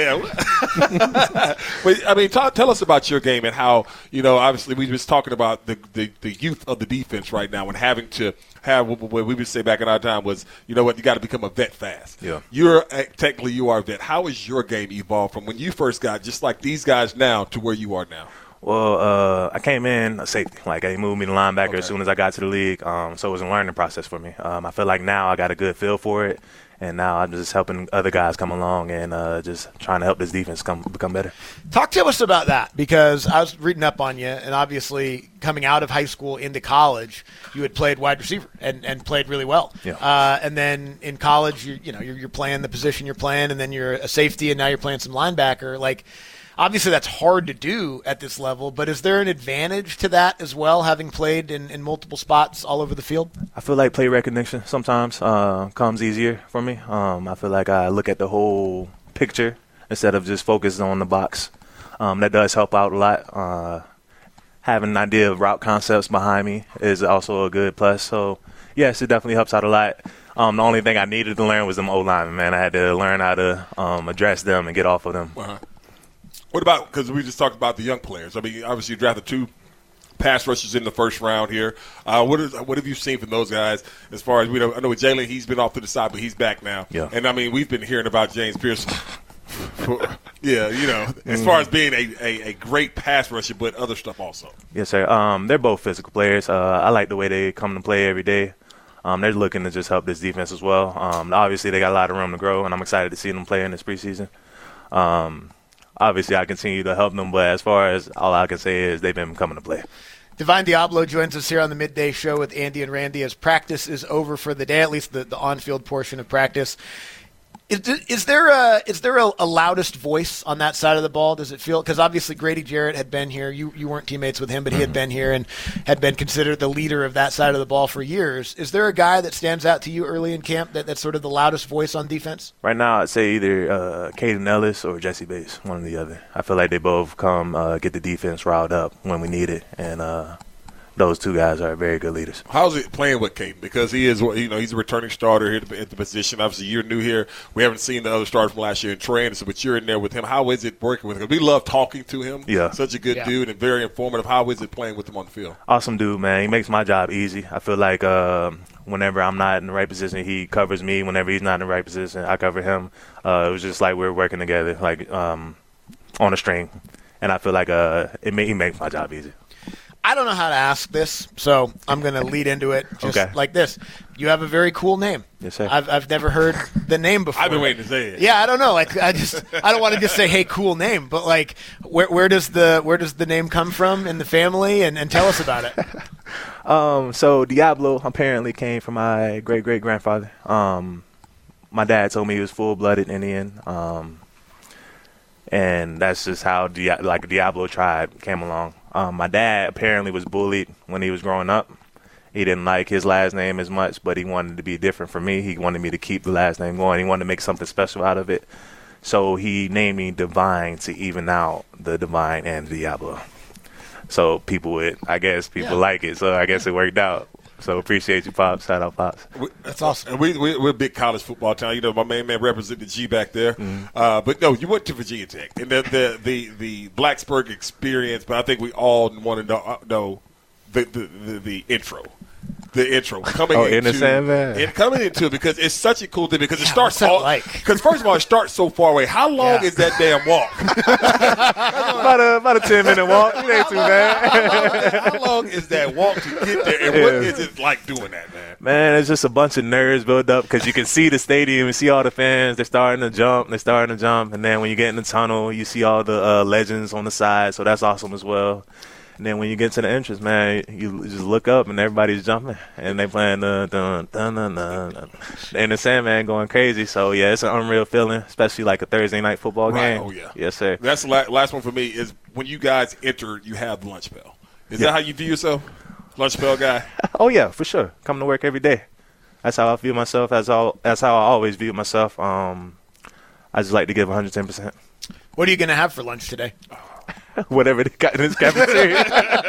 Yeah. But, I mean, talk, tell us about your game and how, you know, obviously we was talking about the, the, the youth of the defense right now and having to have what we would say back in our time was, you know what, you got to become a vet fast. Yeah. You're uh, technically you are a vet. How has your game evolved from when you first got just like these guys now to where you are now? Well, uh, I came in a safety. Like, they moved me to linebacker Okay. as soon as I got to the league. Um, so it was a learning process for me. Um, I feel like now I got a good feel for it, and now I'm just helping other guys come along and uh, just trying to help this defense come become better. Talk to us about that, because I was reading up on you, and obviously coming out of high school into college, you had played wide receiver and, and played really well. Yeah. Uh, and then in college, you you know you're, you're playing the position you're playing, and then you're a safety, and now you're playing some linebacker. Like, obviously that's hard to do at this level, but is there an advantage to that as well, having played in, in multiple spots all over the field? I feel like play recognition sometimes uh, comes easier for me. Um, I feel like I look at the whole picture instead of just focusing on the box. Um, that does help out a lot. Uh, having an idea of route concepts behind me is also a good plus. So, yes, it definitely helps out a lot. Um, the only thing I needed to learn was them O-linemen, man. I had to learn how to um, address them and get off of them. Uh-huh. What about, because we just talked about the young players. I mean, obviously you drafted two pass rushers in the first round here. Uh, what is what have you seen from those guys as far as we know? I know with Jalen, he's been off to the side, but he's back now. Yeah. And I mean, we've been hearing about James Pierce. yeah, you know, as far as being a, a, a great pass rusher, but other stuff also. Yes, sir. Um, they're both physical players. Uh, I like the way they come to play every day. Um, they're looking to just help this defense as well. Um, obviously, they got a lot of room to grow, and I'm excited to see them play in this preseason. Um, obviously, I continue to help them, but as far as all I can say is they've been coming to play. Divine Diablo joins us here on the Midday Show with Andy and Randy as practice is over for the day, at least the, the on-field portion of practice. Is, is there a is there a, a loudest voice on that side of the ball? Does it feel, because obviously Grady Jarrett had been here. You you weren't teammates with him, but he had been here and had been considered the leader of that side of the ball for years. Is there a guy that stands out to you early in camp that, that's sort of the loudest voice on defense? Right now, I'd say either uh, Caden Ellis or Jesse Bates, one or the other. I feel like they both come uh, get the defense riled up when we need it, and uh, those two guys are very good leaders. How's it playing with Caden? Because he is, you know, he's a returning starter here at the position. Obviously, you're new here. We haven't seen the other starter from last year in Trey Anderson, but you're in there with him. How is it working with him? We love talking to him. Yeah. Such a good Yeah. dude and very informative. How is it playing with him on the field? Awesome dude, man. He makes my job easy. I feel like uh, whenever I'm not in the right position, he covers me. Whenever he's not in the right position, I cover him. Uh, it was just like we're working together, like um, on a string. And I feel like uh, it may, he makes my job easy. I don't know how to ask this, so I'm going to lead into it just Okay. like this. You have a very cool name. Yes, sir. I've I've never heard the name before. I've been waiting to say it. Yeah, I don't know. Like, I just I don't want to just say, "Hey, cool name," but like, where where does the where does the name come from in the family? And, and tell us about it. Um, so Diablo apparently came from my great great grandfather. Um, my dad told me he was full blooded Indian. Um, and that's just how Di- like Diablo tribe came along. Um, my dad apparently was bullied when he was growing up. He didn't like his last name as much, but he wanted to be different from me. He wanted me to keep the last name going. He wanted to make something special out of it. So he named me Divine to even out the Divine and Diablo. So people would, I guess people Yeah. like it. So I guess it worked out. So appreciate you, Pops. Shout out, Pops. We, That's awesome. And we, we, we're a big college football town. You know, my main man represented G back there. Mm-hmm. Uh, but, no, you went to Virginia Tech. And the the, the, the Blacksburg experience, but I think we all want to know, know the, the, the, the intro. The intro coming oh, into in the Sandman. It coming into it because it's such a cool thing because it yeah, starts all like because first of all it starts so far away. How long yeah. is that damn walk? about a about a ten minute walk. It ain't too bad. How long is that walk to get there? And yeah. what is it like doing that, man? Man, it's just a bunch of nerves built up because you can see the stadium and see all the fans. They're starting to jump. They're starting to jump, and then when you get in the tunnel, you see all the uh, legends on the side. So that's awesome as well. And then when you get to the entrance, man, you just look up and everybody's jumping and they playing the dun dun dun dun, and the Sandman going crazy. So yeah, it's an unreal feeling, especially like a Thursday night football right. game. Oh yeah, yes sir. That's the la- last one for me. Is when you guys enter, you have the lunch bell. Is yeah. that how you view yourself, lunch bell guy? Oh yeah, for sure. Come to work every day. That's how I view myself. That's all. That's how I always view myself. Um, I just like to give one hundred ten percent. What are you gonna have for lunch today? Whatever they got in this cafeteria.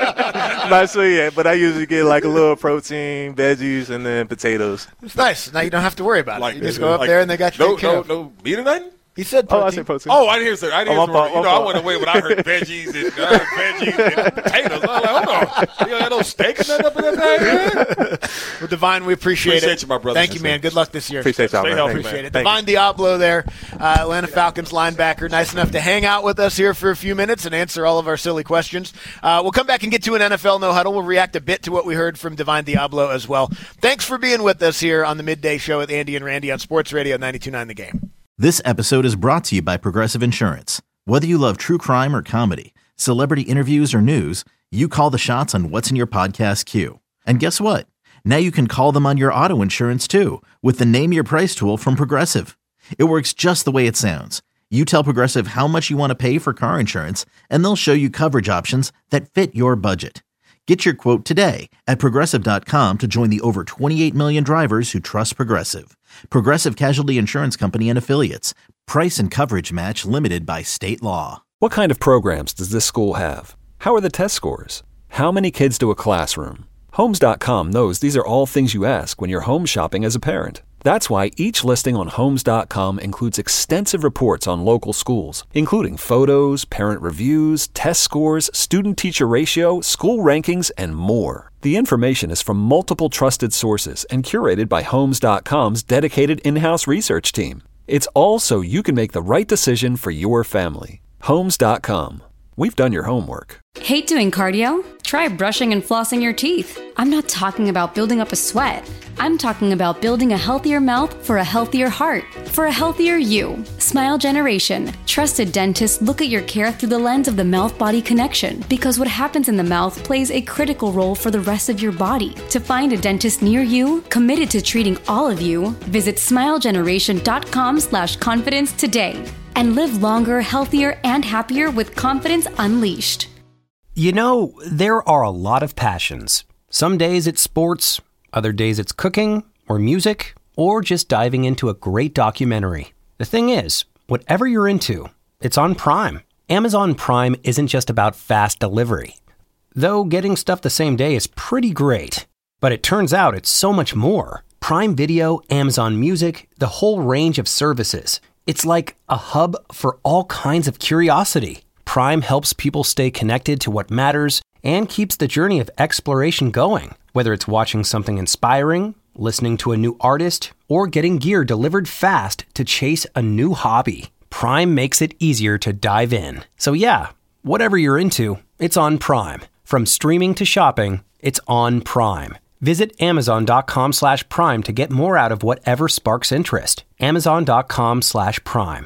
Not sure yet, but I usually get like a little protein, veggies, and then potatoes. It's nice. Now you don't have to worry about like, it. You just go up like, there and they got you no, taken care no, of. no meat or nothing? He said protein. Oh, I said protein. Oh, I didn't hear sir. I didn't oh, hear fault, You know, fault. I went away when I heard veggies and uh, veggies and potatoes. I was like, hold on. You got no steak or nothing up in that thing, man? Well, Divine, we appreciate, appreciate it. you, my brother. Thank you, man. Good luck this year. Appreciate y'all, Stay man. healthy, Appreciate man. it. Thank Divine you. Diablo there, uh, Atlanta Falcons linebacker, nice enough to hang out with us here for a few minutes and answer all of our silly questions. Uh, we'll come back and get to an N F L No Huddle. We'll react a bit to what we heard from Divine Diablo as well. Thanks for being with us here on the Midday Show with Andy and Randy on Sports Radio ninety-two point nine The Game. This episode is brought to you by Progressive Insurance. Whether you love true crime or comedy, celebrity interviews or news, you call the shots on what's in your podcast queue. And guess what? Now you can call them on your auto insurance too with the Name Your Price tool from Progressive. It works just the way it sounds. You tell Progressive how much you want to pay for car insurance, and they'll show you coverage options that fit your budget. Get your quote today at Progressive dot com to join the over twenty-eight million drivers who trust Progressive. Progressive Casualty Insurance Company and Affiliates. Price and coverage match limited by state law. What kind of programs does this school have? How are the test scores? How many kids do a classroom? Homes dot com knows these are all things you ask when you're home shopping as a parent. That's why each listing on Homes dot com includes extensive reports on local schools, including photos, parent reviews, test scores, student-teacher ratio, school rankings, and more. The information is from multiple trusted sources and curated by Homes dot com's dedicated in-house research team. It's all so you can make the right decision for your family. Homes dot com. We've done your homework. Hate doing cardio? Try brushing and flossing your teeth. I'm not talking about building up a sweat. I'm talking about building a healthier mouth for a healthier heart, for a healthier you. Smile Generation. Trusted dentists look at your care through the lens of the mouth-body connection because what happens in the mouth plays a critical role for the rest of your body. To find a dentist near you, committed to treating all of you, visit smile generation dot com slash confidence today. And live longer, healthier, and happier with confidence unleashed. You know, there are a lot of passions. Some days it's sports, other days it's cooking, or music, or just diving into a great documentary. The thing is, whatever you're into, it's on Prime. Amazon Prime isn't just about fast delivery. Though getting stuff the same day is pretty great. But it turns out it's so much more. Prime Video, Amazon Music, the whole range of services. It's like a hub for all kinds of curiosity. Prime helps people stay connected to what matters and keeps the journey of exploration going. Whether it's watching something inspiring, listening to a new artist, or getting gear delivered fast to chase a new hobby, Prime makes it easier to dive in. So yeah, whatever you're into, it's on Prime. From streaming to shopping, it's on Prime. Visit amazon dot com slash prime to get more out of whatever sparks interest. amazon dot com slash prime.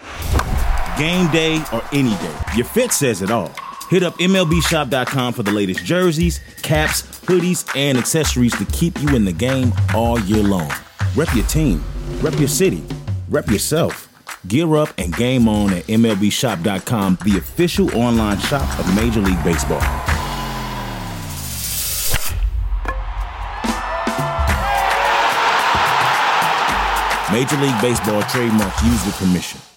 Game day or any day, your fit says it all. Hit up M L B shop dot com for the latest jerseys, caps, hoodies, and accessories to keep you in the game all year long. Rep your team, rep your city, rep yourself. Gear up and game on at M L B shop dot com, the official online shop of Major League Baseball. Major League Baseball trademarks used with permission.